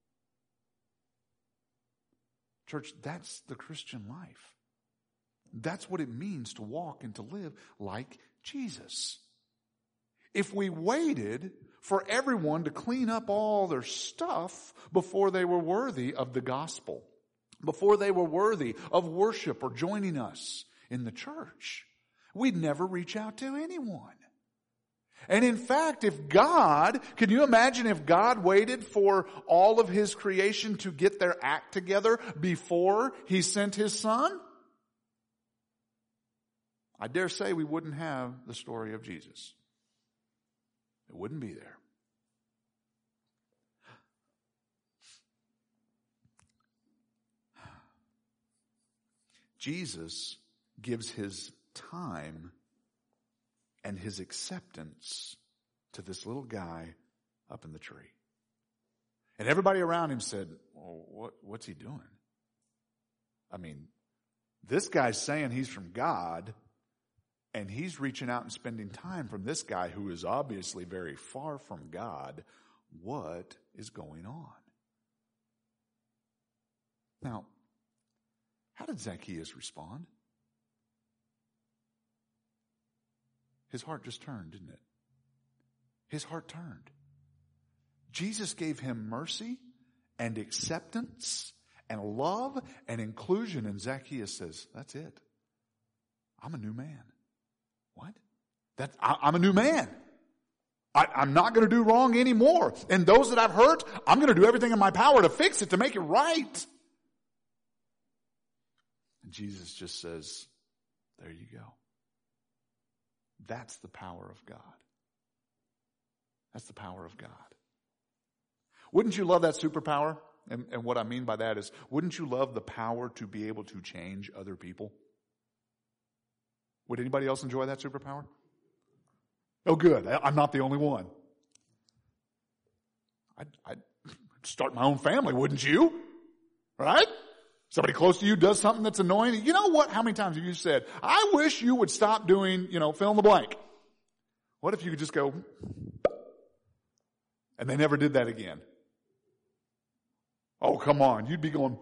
Church, that's the Christian life. That's what it means to walk and to live like Jesus. If we waited for everyone to clean up all their stuff before they were worthy of the gospel, before they were worthy of worship or joining us in the church, we'd never reach out to anyone. And in fact, if God, can you imagine if God waited for all of His creation to get their act together before He sent His Son? I dare say we wouldn't have the story of Jesus. It wouldn't be there. Jesus gives His time and His acceptance to this little guy up in the tree. And everybody around him said, well, what, what's he doing? I mean, this guy's saying he's from God, and he's reaching out and spending time from this guy who is obviously very far from God. What is going on? Now, how did Zacchaeus respond? His heart just turned, didn't it? His heart turned. Jesus gave him mercy and acceptance and love and inclusion. And Zacchaeus says, that's it. I'm a new man. What? That, I, I'm a new man. I, I'm not going to do wrong anymore. And those that I've hurt, I'm going to do everything in my power to fix it, to make it right. And Jesus just says, there you go. That's the power of God. That's the power of God. Wouldn't you love that superpower? And, and what I mean by that is, wouldn't you love the power to be able to change other people? Would anybody else enjoy that superpower? Oh, good. I'm not the only one. I'd, I'd start my own family, wouldn't you? Right? Somebody close to you does something that's annoying. You know what? How many times have you said, I wish you would stop doing, you know, fill in the blank. What if you could just go, and they never did that again? Oh, come on. You'd be going,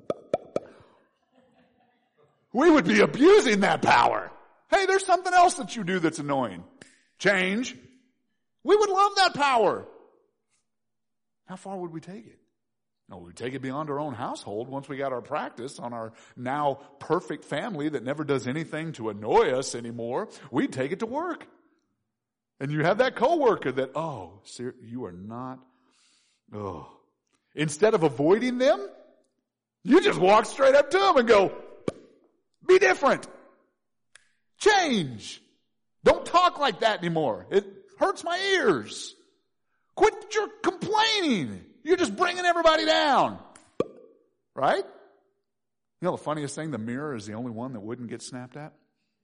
we would be abusing that power. Hey, there's something else that you do that's annoying. Change. We would love that power. How far would we take it? No, we'd take it beyond our own household once we got our practice on our now perfect family that never does anything to annoy us anymore. We'd take it to work. And you have that coworker that, oh, sir, you are not, oh. Instead of avoiding them, you just walk straight up to them and go, be different. Change. Don't talk like that anymore. It hurts my ears. Quit your complaining. You're just bringing everybody down. Right? You know the funniest thing? The mirror is the only one that wouldn't get snapped at.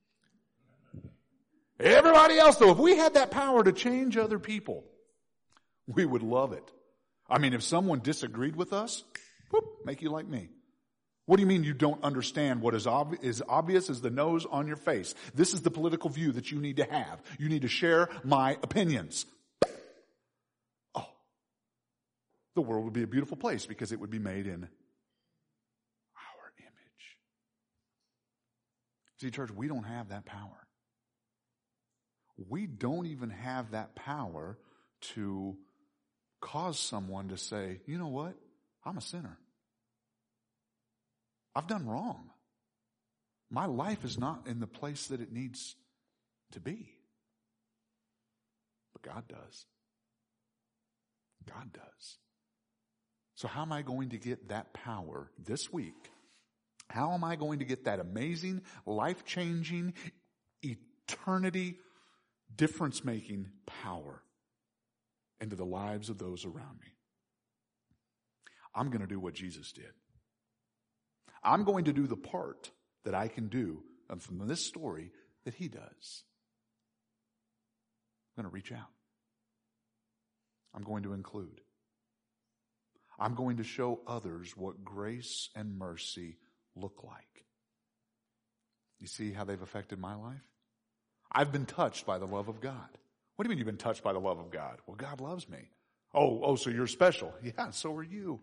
Everybody else, though, if we had that power to change other people, we would love it. I mean, if someone disagreed with us, whoop, make you like me. What do you mean you don't understand what is ob- is obvious as the nose on your face? This is the political view that you need to have. You need to share my opinions. Oh, the world would be a beautiful place because it would be made in our image. See, church, we don't have that power. We don't even have that power to cause someone to say, you know what? I'm a sinner. I've done wrong. My life is not in the place that it needs to be. But God does. God does. So how am I going to get that power this week? How am I going to get that amazing, life-changing, eternity difference-making power into the lives of those around me? I'm going to do what Jesus did. I'm going to do the part that I can do from this story that he does. I'm going to reach out. I'm going to include. I'm going to show others what grace and mercy look like. You see how they've affected my life? I've been touched by the love of God. What do you mean you've been touched by the love of God? Well, God loves me. Oh, oh, so you're special. Yeah, so are you.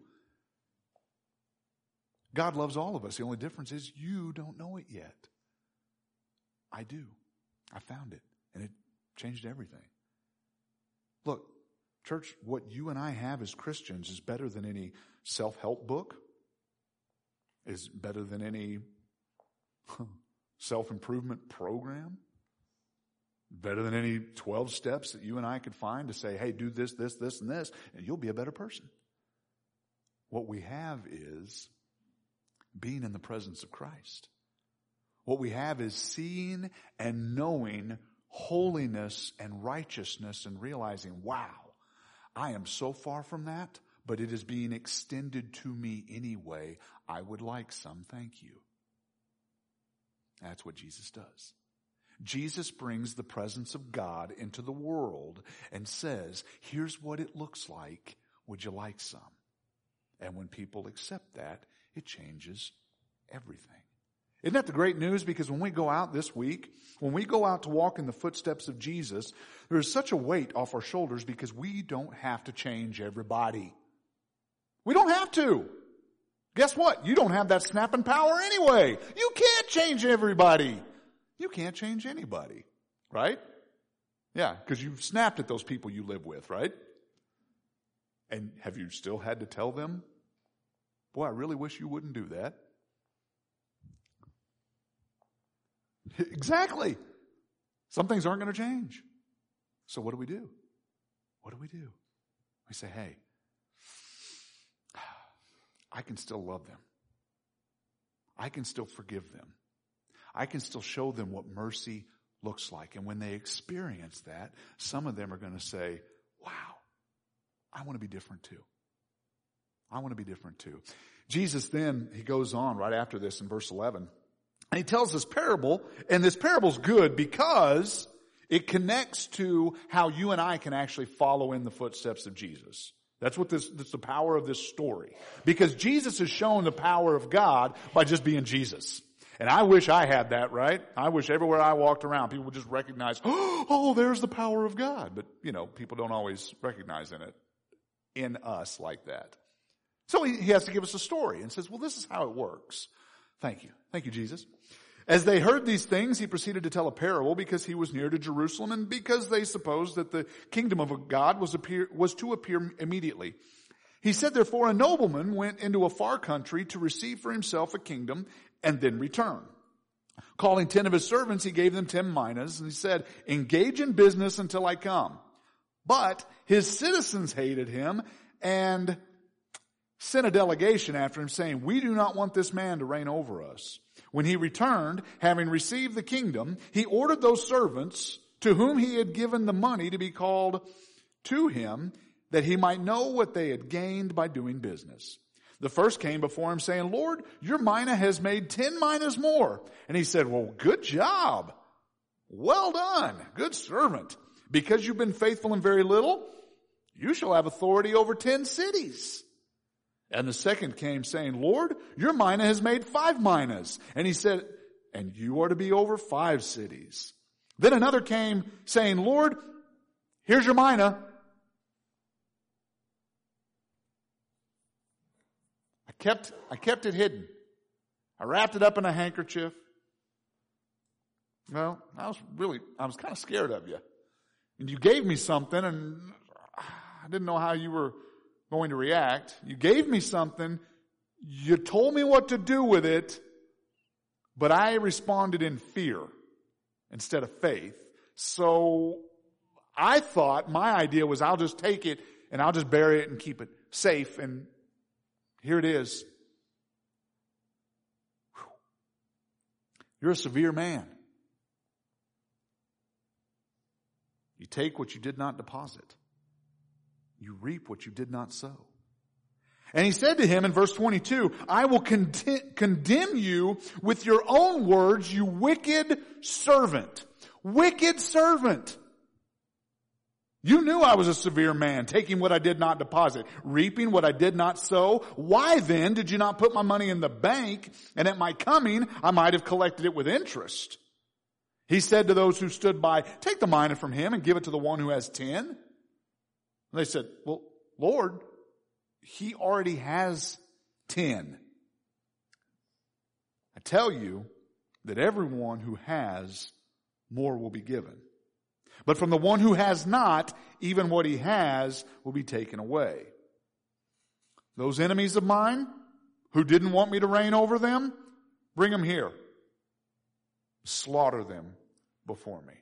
God loves all of us. The only difference is you don't know it yet. I do. I found it, and it changed everything. Look, church, what you and I have as Christians is better than any self-help book, is better than any self-improvement program, better than any twelve steps that you and I could find to say, hey, do this, this, this, and this, and you'll be a better person. What we have is being in the presence of Christ. What we have is seeing and knowing holiness and righteousness and realizing, wow, I am so far from that, but it is being extended to me anyway. I would like some, thank you. That's what Jesus does. Jesus brings the presence of God into the world and says, here's what it looks like. Would you like some? And when people accept that, it changes everything. Isn't that the great news? Because when we go out this week, when we go out to walk in the footsteps of Jesus, there's such a weight off our shoulders because we don't have to change everybody. We don't have to. Guess what? You don't have that snapping power anyway. You can't change everybody. You can't change anybody, right? Yeah, because you've snapped at those people you live with, right? And have you still had to tell them, boy, I really wish you wouldn't do that? Exactly. Some things aren't going to change. So what do we do? What do we do? We say, hey, I can still love them. I can still forgive them. I can still show them what mercy looks like. And when they experience that, some of them are going to say, wow, I want to be different too. I want to be different too. Jesus then, he goes on right after this in verse eleven. And he tells this parable, and this parable's good because it connects to how you and I can actually follow in the footsteps of Jesus. That's what this, that's the power of this story. Because Jesus has shown the power of God by just being Jesus. And I wish I had that, right? I wish everywhere I walked around, people would just recognize, oh, there's the power of God. But, you know, people don't always recognize in it, in us like that. So he, he has to give us a story and says, well, this is how it works. Thank you. Thank you, Jesus. As they heard these things, he proceeded to tell a parable because he was near to Jerusalem and because they supposed that the kingdom of God was, appear, was to appear immediately. He said, therefore, a nobleman went into a far country to receive for himself a kingdom and then return. Calling ten of his servants, he gave them ten minas, and he said, engage in business until I come. But his citizens hated him and sent a delegation after him, saying, we do not want this man to reign over us. When he returned, having received the kingdom, he ordered those servants to whom he had given the money to be called to him, that he might know what they had gained by doing business. The first came before him, saying, Lord, your mina has made ten minas more. And he said, well, good job. Well done. Good servant. Because you've been faithful in very little, you shall have authority over ten cities. And the second came saying, Lord, your mina has made five minas. And he said, and you are to be over five cities. Then another came saying, Lord, here's your mina. I kept, I kept it hidden. I wrapped it up in a handkerchief. Well, I was really, I was kind of scared of you. And you gave me something and I didn't know how you were going to react. You gave me something. You told me what to do with it, but I responded in fear instead of faith. So I thought my idea was I'll just take it and I'll just bury it and keep it safe. And here it is. Whew. You're a severe man. You take what you did not deposit. You reap what you did not sow. And he said to him in verse twenty-two, I will content, condemn you with your own words, you wicked servant. Wicked servant. You knew I was a severe man, taking what I did not deposit, reaping what I did not sow. Why then did you not put my money in the bank, and at my coming I might have collected it with interest? He said to those who stood by, take the mina from him and give it to the one who has ten. And they said, well, Lord, he already has ten. I tell you that everyone who has, more will be given. But from the one who has not, even what he has will be taken away. Those enemies of mine who didn't want me to reign over them, bring them here. Slaughter them before me.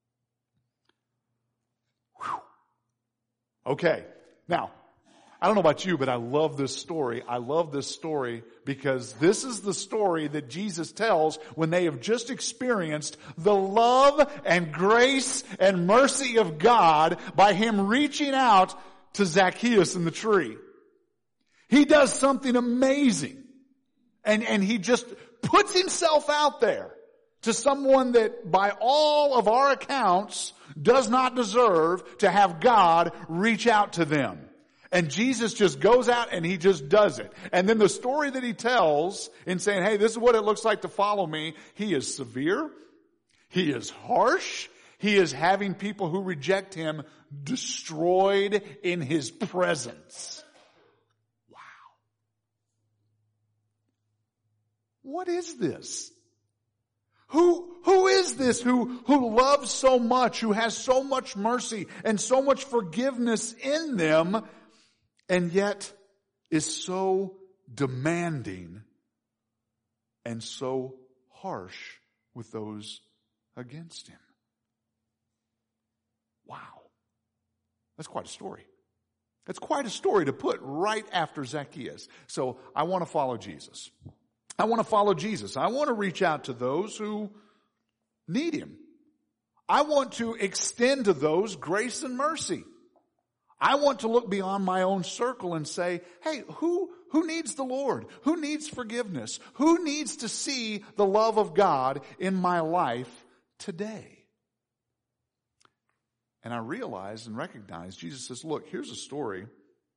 Whew. Okay, now, I don't know about you, but I love this story. I love this story because this is the story that Jesus tells when they have just experienced the love and grace and mercy of God by him reaching out to Zacchaeus in the tree. He does something amazing. And, and he just puts himself out there to someone that by all of our accounts does not deserve to have God reach out to them. And Jesus just goes out and he just does it. And then the story that he tells in saying, hey, this is what it looks like to follow me. He is severe. He is harsh. He is having people who reject him destroyed in his presence. Wow. What is this? Who, who is this who, who loves so much, who has so much mercy and so much forgiveness in them, and yet is so demanding and so harsh with those against him? Wow. That's quite a story. That's quite a story to put right after Zacchaeus. So I want to follow Jesus. I want to follow Jesus. I want to reach out to those who need him. I want to extend to those grace and mercy. I want to look beyond my own circle and say, hey, who, who needs the Lord? Who needs forgiveness? Who needs to see the love of God in my life today? And I realized and recognized, Jesus says, look, here's a story.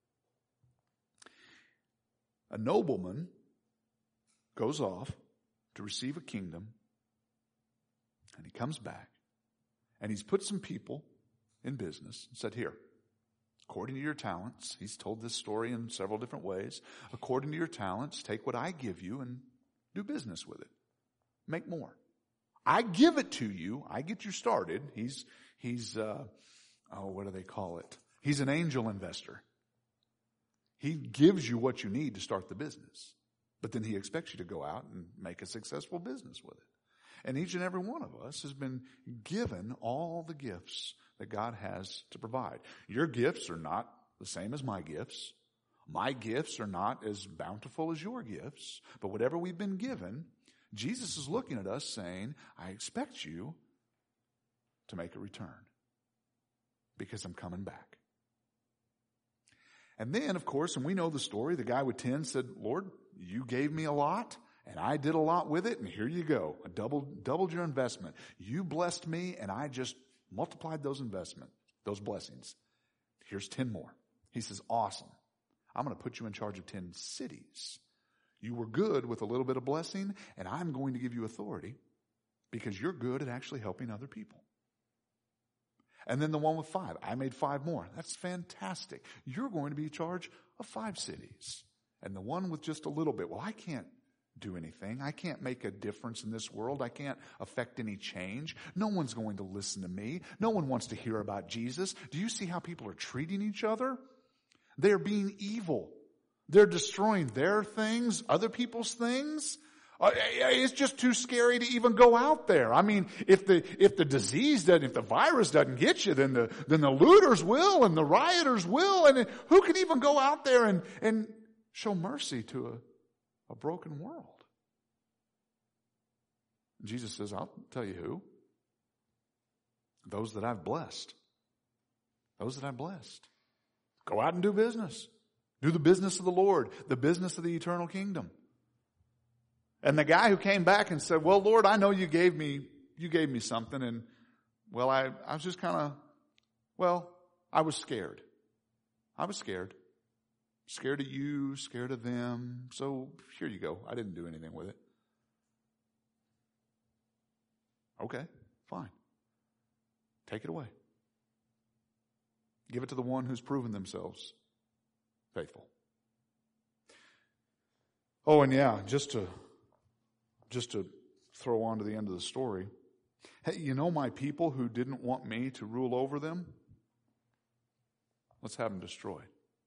A nobleman goes off to receive a kingdom, and he comes back, and he's put some people in business and said, here, according to your talents, he's told this story in several different ways, according to your talents, take what I give you and do business with it. Make more. I give it to you. I get you started. He's, he's, uh, oh, what do they call it? He's an angel investor. He gives you what you need to start the business. But then he expects you to go out and make a successful business with it. And each and every one of us has been given all the gifts that God has to provide. Your gifts are not the same as my gifts. My gifts are not as bountiful as your gifts. But whatever we've been given, Jesus is looking at us saying, I expect you to make a return because I'm coming back. And then, of course, and we know the story, the guy with ten said, Lord, you gave me a lot, and I did a lot with it, and here you go. I doubled, doubled your investment. You blessed me, and I just multiplied those investments, those blessings. Here's ten more. He says, awesome. I'm going to put you in charge of ten cities. You were good with a little bit of blessing, and I'm going to give you authority because you're good at actually helping other people. And then the one with five. I made five more. That's fantastic. You're going to be in charge of five cities. And the one with just a little bit. Well, I can't do anything. I can't make a difference in this world. I can't affect any change. No one's going to listen to me. No one wants to hear about Jesus. Do you see how people are treating each other? They're being evil. They're destroying their things, other people's things. It's just too scary to even go out there. I mean, if the, if the disease doesn't, if the virus doesn't get you, then the, then the looters will and the rioters will. And who can even go out there and, and show mercy to a, a broken world? And Jesus says, I'll tell you who. Those that I've blessed. Those that I've blessed. Go out and do business. Do the business of the Lord, the business of the eternal kingdom. And the guy who came back and said, well, Lord, I know you gave me, you gave me something. And well, I, I was just kind of, well, I was scared. I was scared. Scared of you, scared of them. So here you go. I didn't do anything with it. Okay, fine. Take it away. Give it to the one who's proven themselves faithful. Oh, and yeah, just to, just to throw on to the end of the story. Hey, you know my people who didn't want me to rule over them? Let's have them destroyed.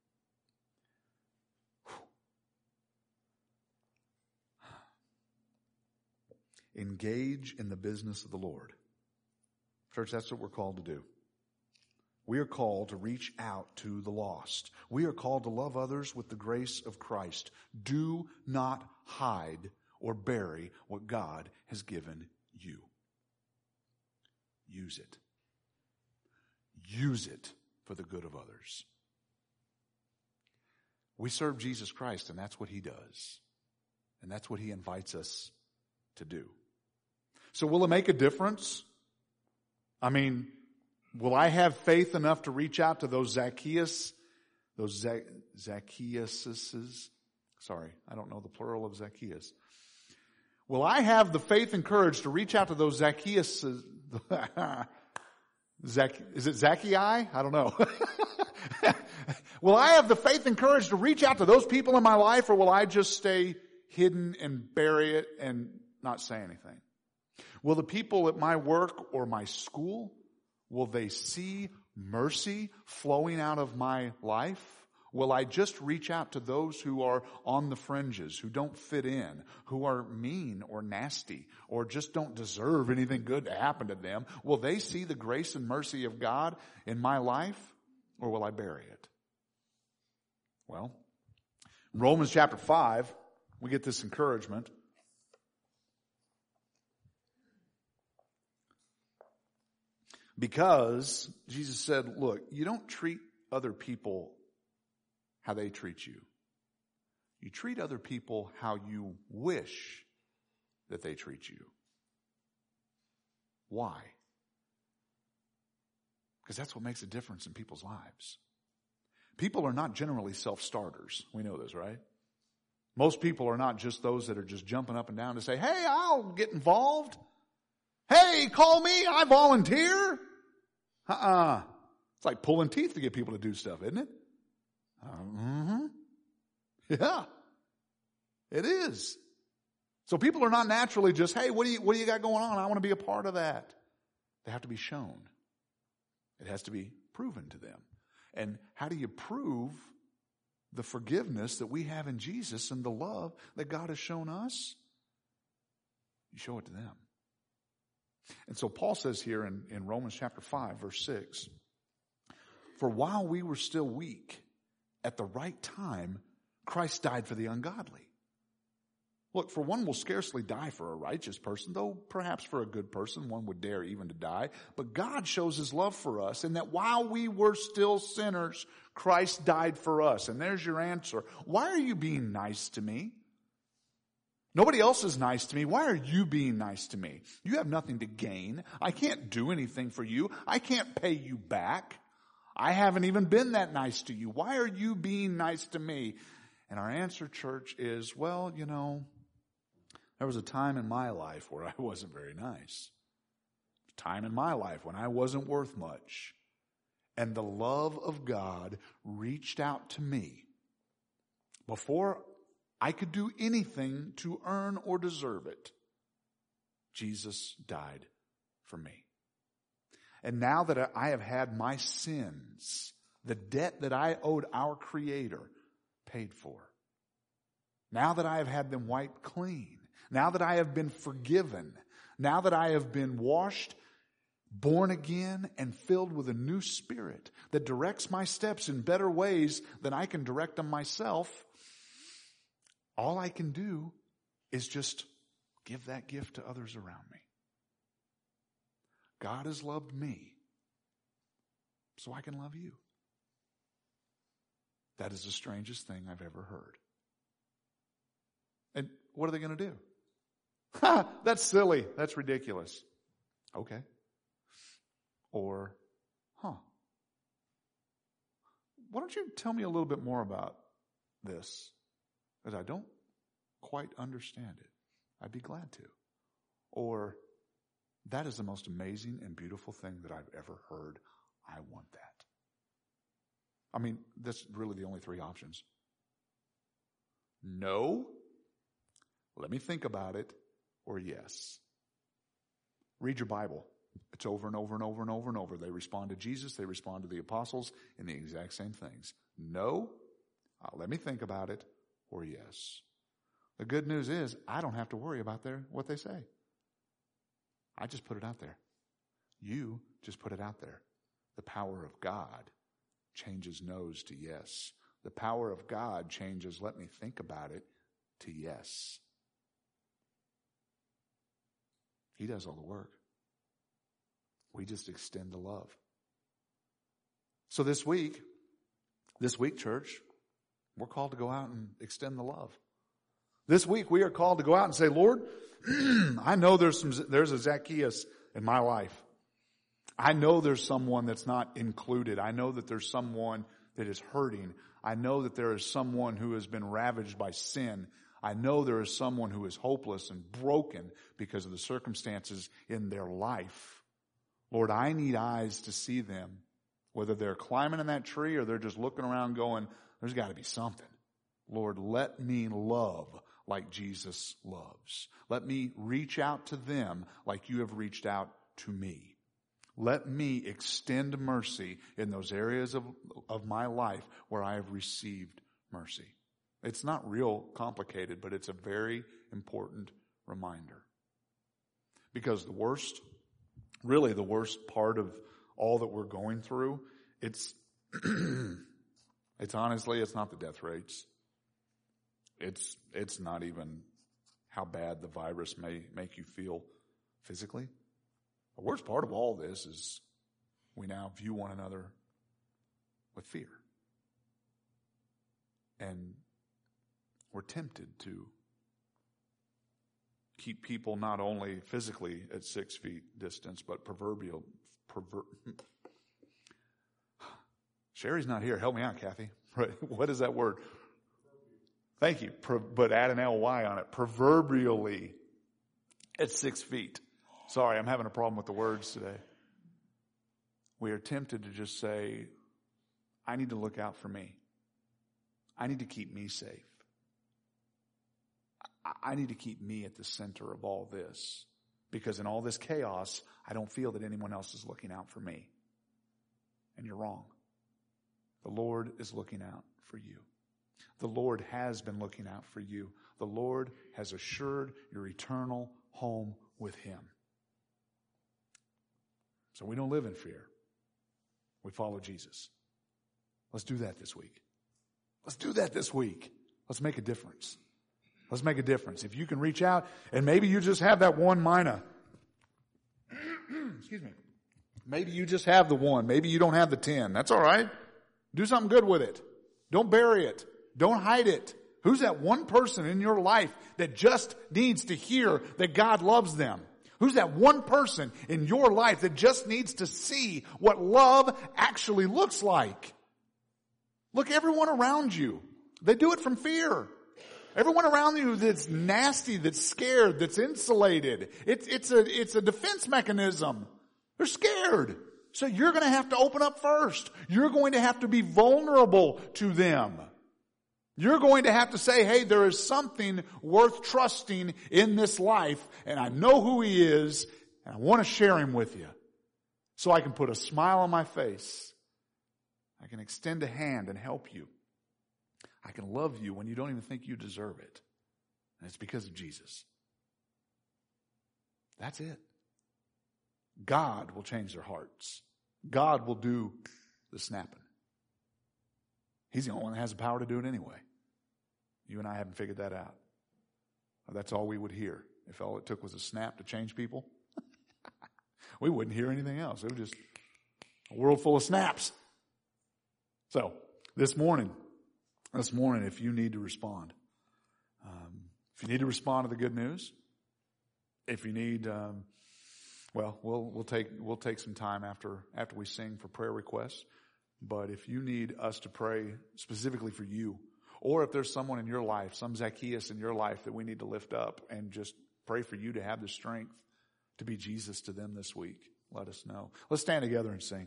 Engage in the business of the Lord. Church, that's what we're called to do. We are called to reach out to the lost. We are called to love others with the grace of Christ. Do not hide or bury what God has given you. Use it. Use it for the good of others. We serve Jesus Christ, and that's what He does. And that's what He invites us to do. So will it make a difference? I mean, will I have faith enough to reach out to those Zacchaeus, those Zac- Zacchaeuses? Sorry, I don't know the plural of Zacchaeus. Will I have the faith and courage to reach out to those Zacchaeus? Zac, is it Zacchaei? I don't know. Will I have the faith and courage to reach out to those people in my life, or will I just stay hidden and bury it and not say anything? Will the people at my work or my school, will they see mercy flowing out of my life? Will I just reach out to those who are on the fringes, who don't fit in, who are mean or nasty, or just don't deserve anything good to happen to them? Will they see the grace and mercy of God in my life, or will I bury it? Well, in Romans chapter five, we get this encouragement. Because Jesus said, look, you don't treat other people how they treat you. You treat other people how you wish that they treat you. Why? Because that's what makes a difference in people's lives. People are not generally self-starters. We know this, right? Most people are not just those that are just jumping up and down to say, hey, I'll get involved. Hey, call me, I volunteer. Uh-uh. It's like pulling teeth to get people to do stuff, isn't it? Uh, mm-hmm. Yeah. It is. So people are not naturally just, hey, what do you, what do you got going on? I want to be a part of that. They have to be shown. It has to be proven to them. And how do you prove the forgiveness that we have in Jesus and the love that God has shown us? You show it to them. And so Paul says here in, in Romans chapter five, verse six, for while we were still weak, at the right time, Christ died for the ungodly. Look, for one will scarcely die for a righteous person, though perhaps for a good person one would dare even to die. But God shows his love for us in that while we were still sinners, Christ died for us. And there's your answer. Why are you being nice to me? Nobody else is nice to me. Why are you being nice to me? You have nothing to gain. I can't do anything for you. I can't pay you back. I haven't even been that nice to you. Why are you being nice to me? And our answer, church, is, well, you know, there was a time in my life where I wasn't very nice. A time in my life when I wasn't worth much. And the love of God reached out to me before I could do anything to earn or deserve it. Jesus died for me. And now that I have had my sins, the debt that I owed our Creator, paid for. Now that I have had them wiped clean. Now that I have been forgiven. Now that I have been washed, born again, and filled with a new spirit that directs my steps in better ways than I can direct them myself, all I can do is just give that gift to others around me. God has loved me, so I can love you. That is the strangest thing I've ever heard. And what are they going to do? Ha! That's silly. That's ridiculous. Okay. Or, huh. Why don't you tell me a little bit more about this? Because I don't quite understand it. I'd be glad to. Or, that is the most amazing and beautiful thing that I've ever heard. I want that. I mean, that's really the only three options. No. Let me think about it. Or yes. Read your Bible. It's over and over and over and over and over. They respond to Jesus. They respond to the apostles in the exact same things. No. Uh, let me think about it. Or yes. The good news is I don't have to worry about their, what they say. I just put it out there. You just put it out there. The power of God changes no's to yes. The power of God changes let me think about it to yes. He does all the work. We just extend the love. So this week, this week, church, we're called to go out and extend the love. This week we are called to go out and say, Lord, I know there's some, there's a Zacchaeus in my life. I know there's someone that's not included. I know that there's someone that is hurting. I know that there is someone who has been ravaged by sin. I know there is someone who is hopeless and broken because of the circumstances in their life. Lord, I need eyes to see them, whether they're climbing in that tree or they're just looking around going, there's got to be something. Lord, let me love like Jesus loves. Let me reach out to them like you have reached out to me. Let me extend mercy in those areas of, of my life where I have received mercy. It's not real complicated, but it's a very important reminder. Because the worst, really the worst part of all that we're going through, it's, it's honestly, it's not the death rates. It's, it's not even how bad the virus may make you feel physically. The worst part of all this is we now view one another with fear. And we're tempted to keep people not only physically at six feet distance, but proverbial, perver- Sherry's not here. Help me out, Kathy. What is that word? Thank you. Pro- but add an L Y on it. Proverbially at six feet. Sorry, I'm having a problem with the words today. We are tempted to just say, I need to look out for me. I need to keep me safe. I need to keep me at the center of all this, because in all this chaos, I don't feel that anyone else is looking out for me. And you're wrong. The Lord is looking out for you. The Lord has been looking out for you. The Lord has assured your eternal home with Him. So we don't live in fear. We follow Jesus. Let's do that this week. Let's do that this week. Let's make a difference. Let's make a difference. If you can reach out and maybe you just have that one mina. Excuse me. Maybe you just have the one. Maybe you don't have the ten. That's all right. Do something good with it. Don't bury it. Don't hide it. Who's that one person in your life that just needs to hear that God loves them? Who's that one person in your life that just needs to see what love actually looks like? Look, everyone around you, they do it from fear. Everyone around you that's nasty, that's scared, that's insulated. It's, it's a, it's a defense mechanism. They're scared. So you're going to have to open up first. You're going to have to be vulnerable to them. You're going to have to say, hey, there is something worth trusting in this life, and I know who He is, and I want to share Him with you. So I can put a smile on my face. I can extend a hand and help you. I can love you when you don't even think you deserve it. And it's because of Jesus. That's it. God will change their hearts. God will do the snapping. He's the only one that has the power to do it anyway. You and I haven't figured that out. That's all we would hear. If all it took was a snap to change people, we wouldn't hear anything else. It was just a world full of snaps. So, this morning, this morning, if you need to respond, um, if you need to respond to the good news, if you need, um, well, we'll we'll take we'll take some time after after we sing for prayer requests. But if you need us to pray specifically for you, or if there's someone in your life, some Zacchaeus in your life that we need to lift up and just pray for you to have the strength to be Jesus to them this week, let us know. Let's stand together and sing.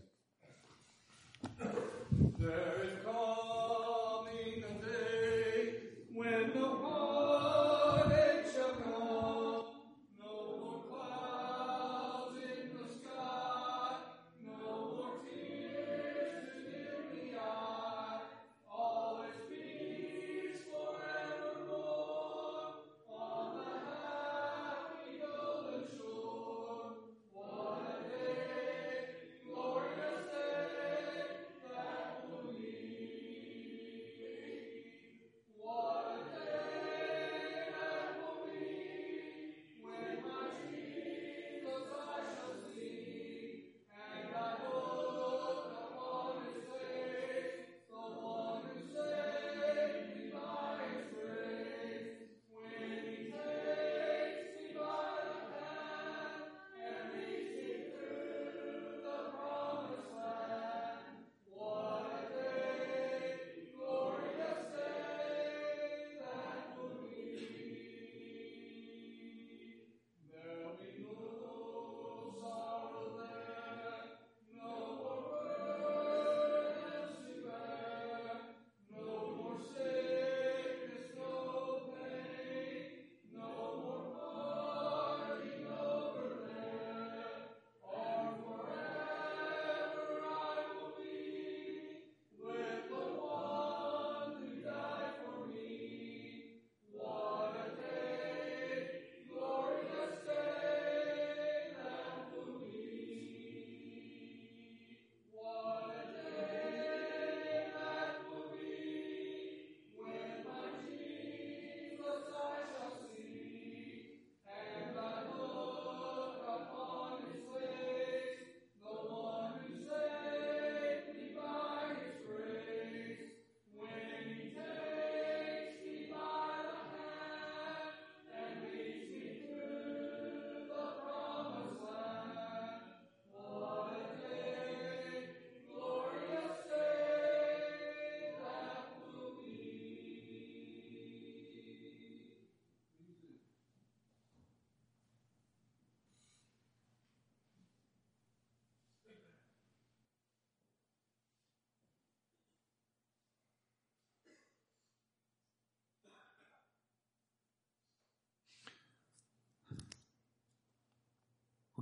There is coming a day when the heartache shall come. No more clouds in the sky, no more tears to dim the eye. All is peace forevermore on the happy golden shore. What a day, glorious day, that will be.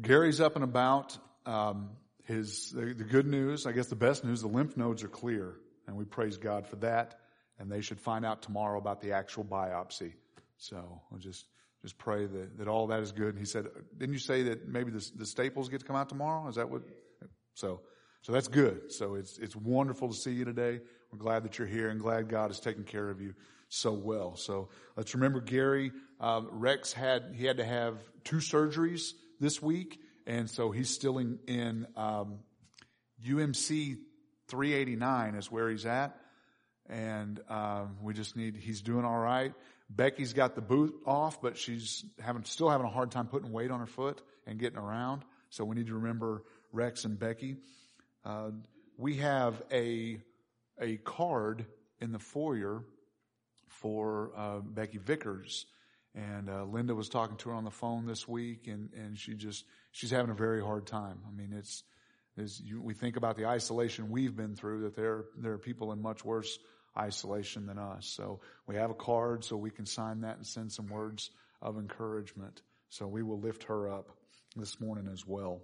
Gary's up and about. Um, his the, the good news, I guess the best news, the lymph nodes are clear, and we praise God for that. And they should find out tomorrow about the actual biopsy. So we'll just just pray that, that all that is good. And he said, didn't you say that maybe the, the staples get to come out tomorrow? Is that what? So so that's good. So it's it's wonderful to see you today. We're glad that you're here and glad God is taking care of you so well. So let's remember Gary. Um, Rex had he had to have two surgeries this week. And so he's still in, in um, U M C three eighty-nine is where he's at. And um, we just need, he's doing all right. Becky's got the boot off, but she's having still having a hard time putting weight on her foot and getting around. So we need to remember Rex and Becky. Uh, we have a a card in the foyer for uh, Becky Vickers. And uh, Linda was talking to her on the phone this week, and, and she just, she's having a very hard time. I mean, it's, it's you, we think about the isolation we've been through, that there, there are people in much worse isolation than us. So we have a card so we can sign that and send some words of encouragement. So we will lift her up this morning as well.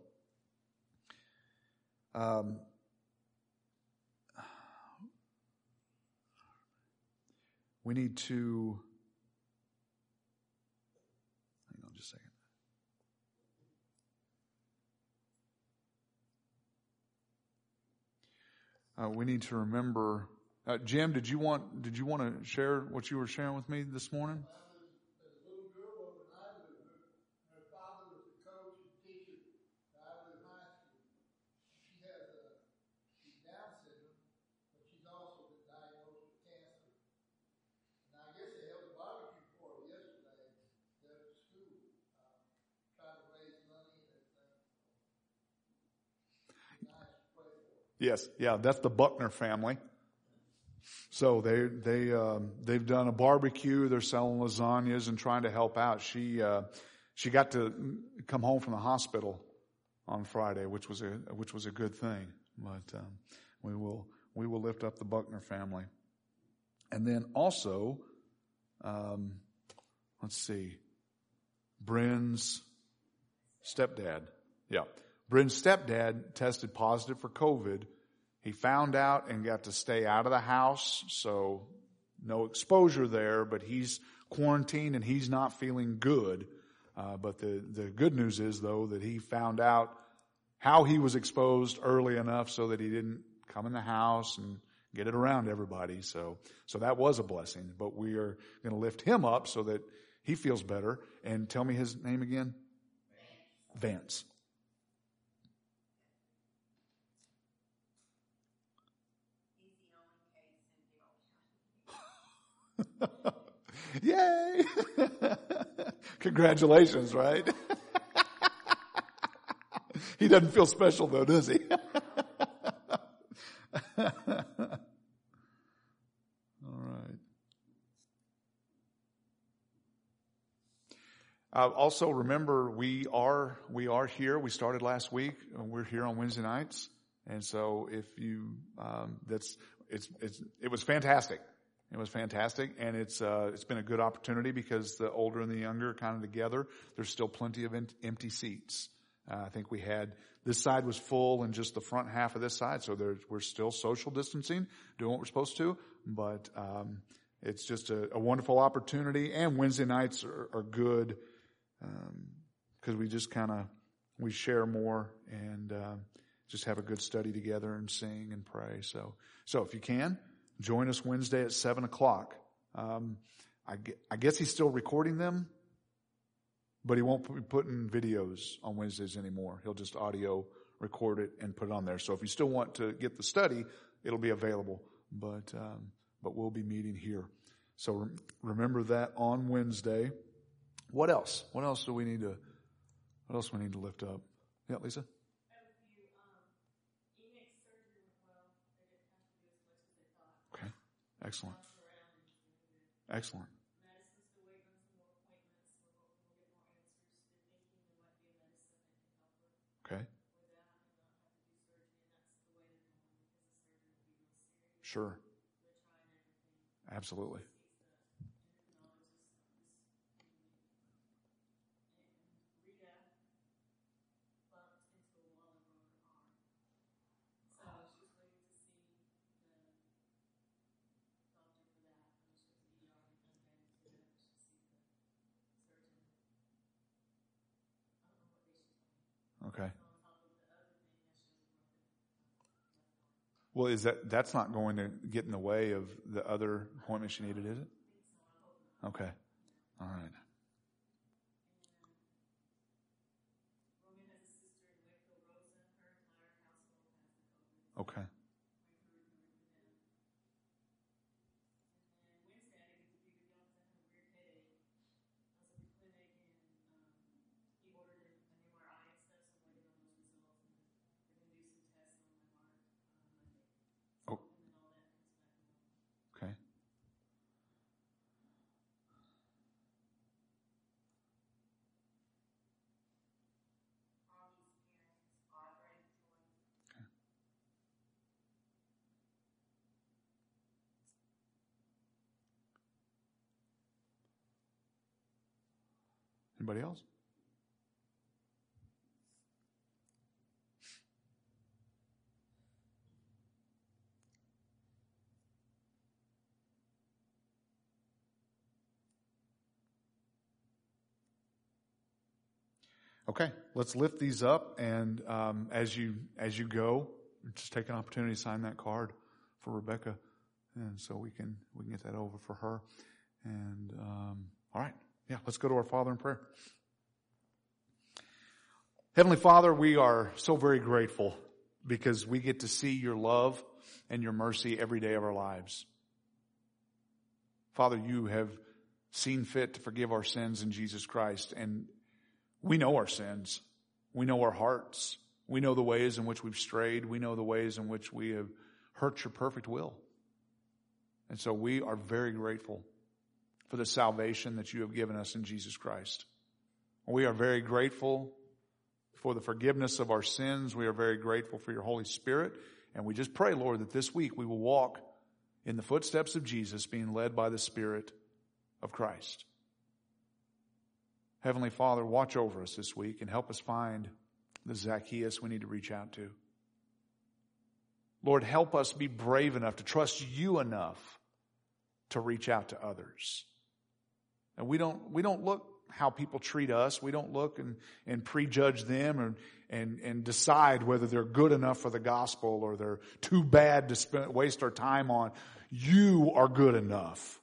Um, we need to... Just a second. Uh, we need to remember. Uh, Jim, did you want did you want to share what you were sharing with me this morning? Yes, yeah, that's the Buckner family. So they they um, they've done a barbecue. They're selling lasagnas and trying to help out. She uh, she got to come home from the hospital on Friday, which was a which was a good thing. But um, we will we will lift up the Buckner family, and then also, um, let's see, Bryn's stepdad. Yeah. Bryn's stepdad tested positive for COVID. He found out and got to stay out of the house, so no exposure there, but he's quarantined and he's not feeling good. Uh, but the, the good news is, though, that he found out how he was exposed early enough so that he didn't come in the house and get it around everybody. So, so that was a blessing. But we are going to lift him up so that he feels better. And tell me his name again. Vance. Yay! Congratulations, right? He doesn't feel special though, does he? All right. Uh, also, remember we are we are here. We started last week. We're here on Wednesday nights, and so if you um, that's it's it's it was fantastic. It was fantastic, and it's uh, it's been a good opportunity because the older and the younger are kind of together. There's still plenty of empty seats. Uh, I think we had, this side was full and just the front half of this side, so there's, we're still social distancing, doing what we're supposed to, but um, it's just a, a wonderful opportunity, and Wednesday nights are, are good because um, we just kind of, we share more and uh, just have a good study together and sing and pray. So, so if you can, join us Wednesday at seven o'clock. Um, I, I guess he's still recording them, but he won't be putting videos on Wednesdays anymore. He'll just audio record it and put it on there. So if you still want to get the study, it'll be available. But um, but we'll be meeting here. So re- remember that on Wednesday. What else? What else do we need to? What else do we need to lift up? Yeah, Lisa. Excellent. Excellent. Okay. Sure. Absolutely. Okay. Well, is that, that's not going to get in the way of the other appointment she needed, is it? Okay. All right. Okay. Oh. Okay. Anybody else? Okay, let's lift these up, and um, as you as you go, just take an opportunity to sign that card for Rebecca, and so we can we can get that over for her. And um, all right, yeah, let's go to our Father in prayer. Heavenly Father, we are so very grateful because we get to see your love and your mercy every day of our lives. Father, you have seen fit to forgive our sins in Jesus Christ, and we know our sins. We know our hearts. We know the ways in which we've strayed. We know the ways in which we have hurt your perfect will. And so we are very grateful for the salvation that you have given us in Jesus Christ. We are very grateful for the forgiveness of our sins. We are very grateful for your Holy Spirit. And we just pray, Lord, that this week we will walk in the footsteps of Jesus, being led by the Spirit of Christ. Heavenly Father, watch over us this week and help us find the Zacchaeus we need to reach out to. Lord, help us be brave enough to trust you enough to reach out to others. And we don't, we don't look how people treat us. We don't look and, and prejudge them and, and, and decide whether they're good enough for the gospel or they're too bad to spend, waste our time on. You are good enough.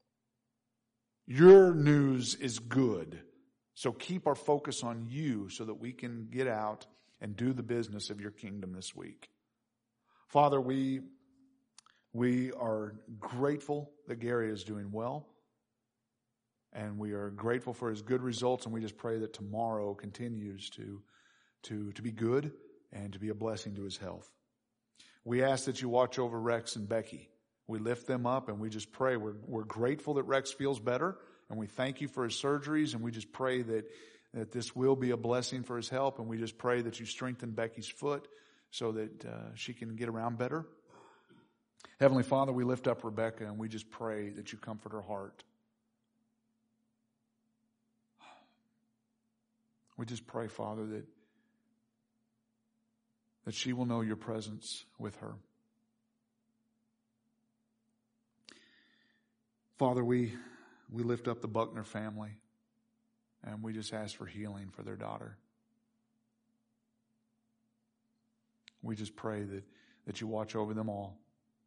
Your news is good. So keep our focus on you so that we can get out and do the business of your kingdom this week. Father, we, we are grateful that Gary is doing well. And we are grateful for his good results, and we just pray that tomorrow continues to, to, to be good and to be a blessing to his health. We ask that you watch over Rex and Becky. We lift them up, and we just pray. We're, we're grateful that Rex feels better, and we thank you for his surgeries, and we just pray that, that this will be a blessing for his help, and we just pray that you strengthen Becky's foot so that uh, she can get around better. Heavenly Father, we lift up Rebecca, and we just pray that you comfort her heart. We just pray, Father, that, that she will know your presence with her. Father, we, we lift up the Buckner family, and we just ask for healing for their daughter. We just pray that, that you watch over them all.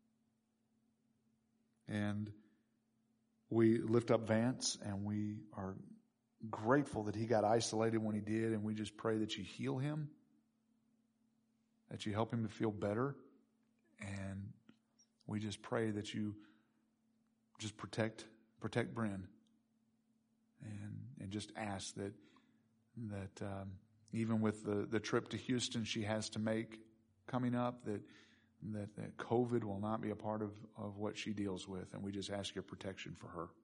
And we lift up Vance, and we are grateful that he got isolated when he did, and we just pray that you heal him, that you help him to feel better, and we just pray that you just protect protect Bryn, and and just ask that that um, even with the, the trip to Houston she has to make coming up, that that, that COVID will not be a part of, of what she deals with, and we just ask your protection for her.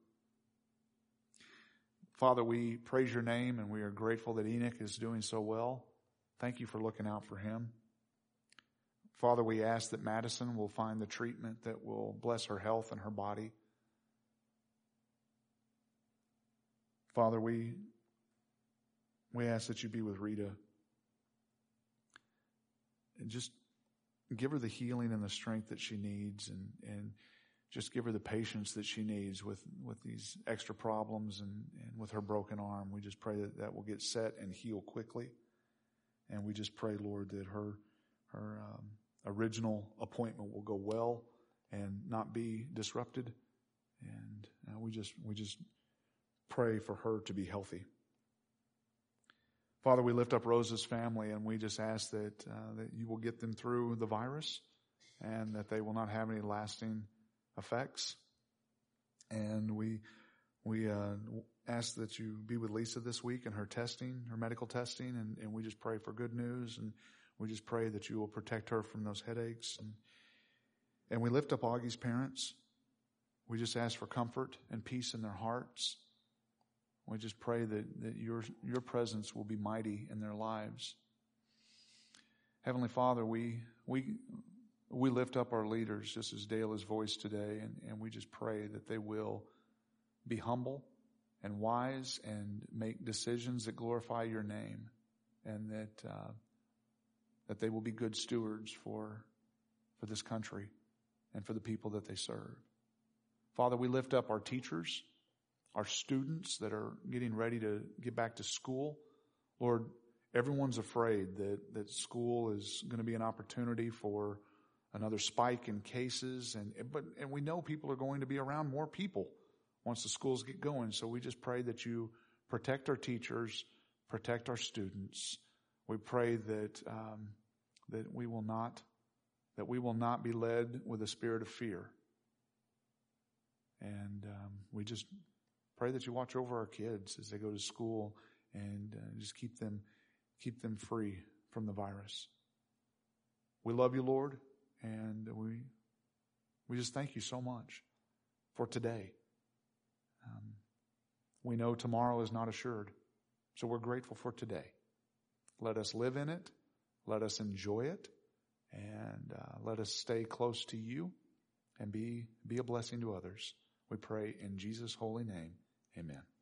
Father, we praise your name, and we are grateful that Enoch is doing so well. Thank you for looking out for him. Father, we ask that Madison will find the treatment that will bless her health and her body. Father, we, we ask that you be with Rita. And just give her the healing and the strength that she needs, and, and just give her the patience that she needs with, with these extra problems and, and with her broken arm. We just pray that that will get set and heal quickly. And we just pray, Lord, that her, her um, original appointment will go well and not be disrupted. And uh, we just, we just pray for her to be healthy. Father, we lift up Rosa's family, and we just ask that, uh, that you will get them through the virus and that they will not have any lasting effects. And we, we, uh, ask that you be with Lisa this week in her testing, her medical testing, and, and we just pray for good news, and we just pray that you will protect her from those headaches. And, and we lift up Augie's parents. We just ask for comfort and peace in their hearts. We just pray that, that your, your presence will be mighty in their lives. Heavenly Father, we, we, we lift up our leaders just as Dale has voiced today, and, and we just pray that they will be humble and wise and make decisions that glorify your name, and that, uh, that they will be good stewards for, for this country and for the people that they serve. Father, we lift up our teachers, our students that are getting ready to get back to school. Lord, everyone's afraid that, that school is going to be an opportunity for another spike in cases, and, but, and we know people are going to be around more people once the schools get going. So we just pray that you protect our teachers, protect our students. We pray that, um, that we will not, that we will not be led with a spirit of fear. And, um, we just pray that you watch over our kids as they go to school, and uh, just keep them, keep them free from the virus. We love you, Lord, and we, we just thank you so much for today. Um, we know tomorrow is not assured, so we're grateful for today. Let us live in it. Let us enjoy it, and uh, let us stay close to you and be, be a blessing to others. We pray in Jesus' holy name. Amen.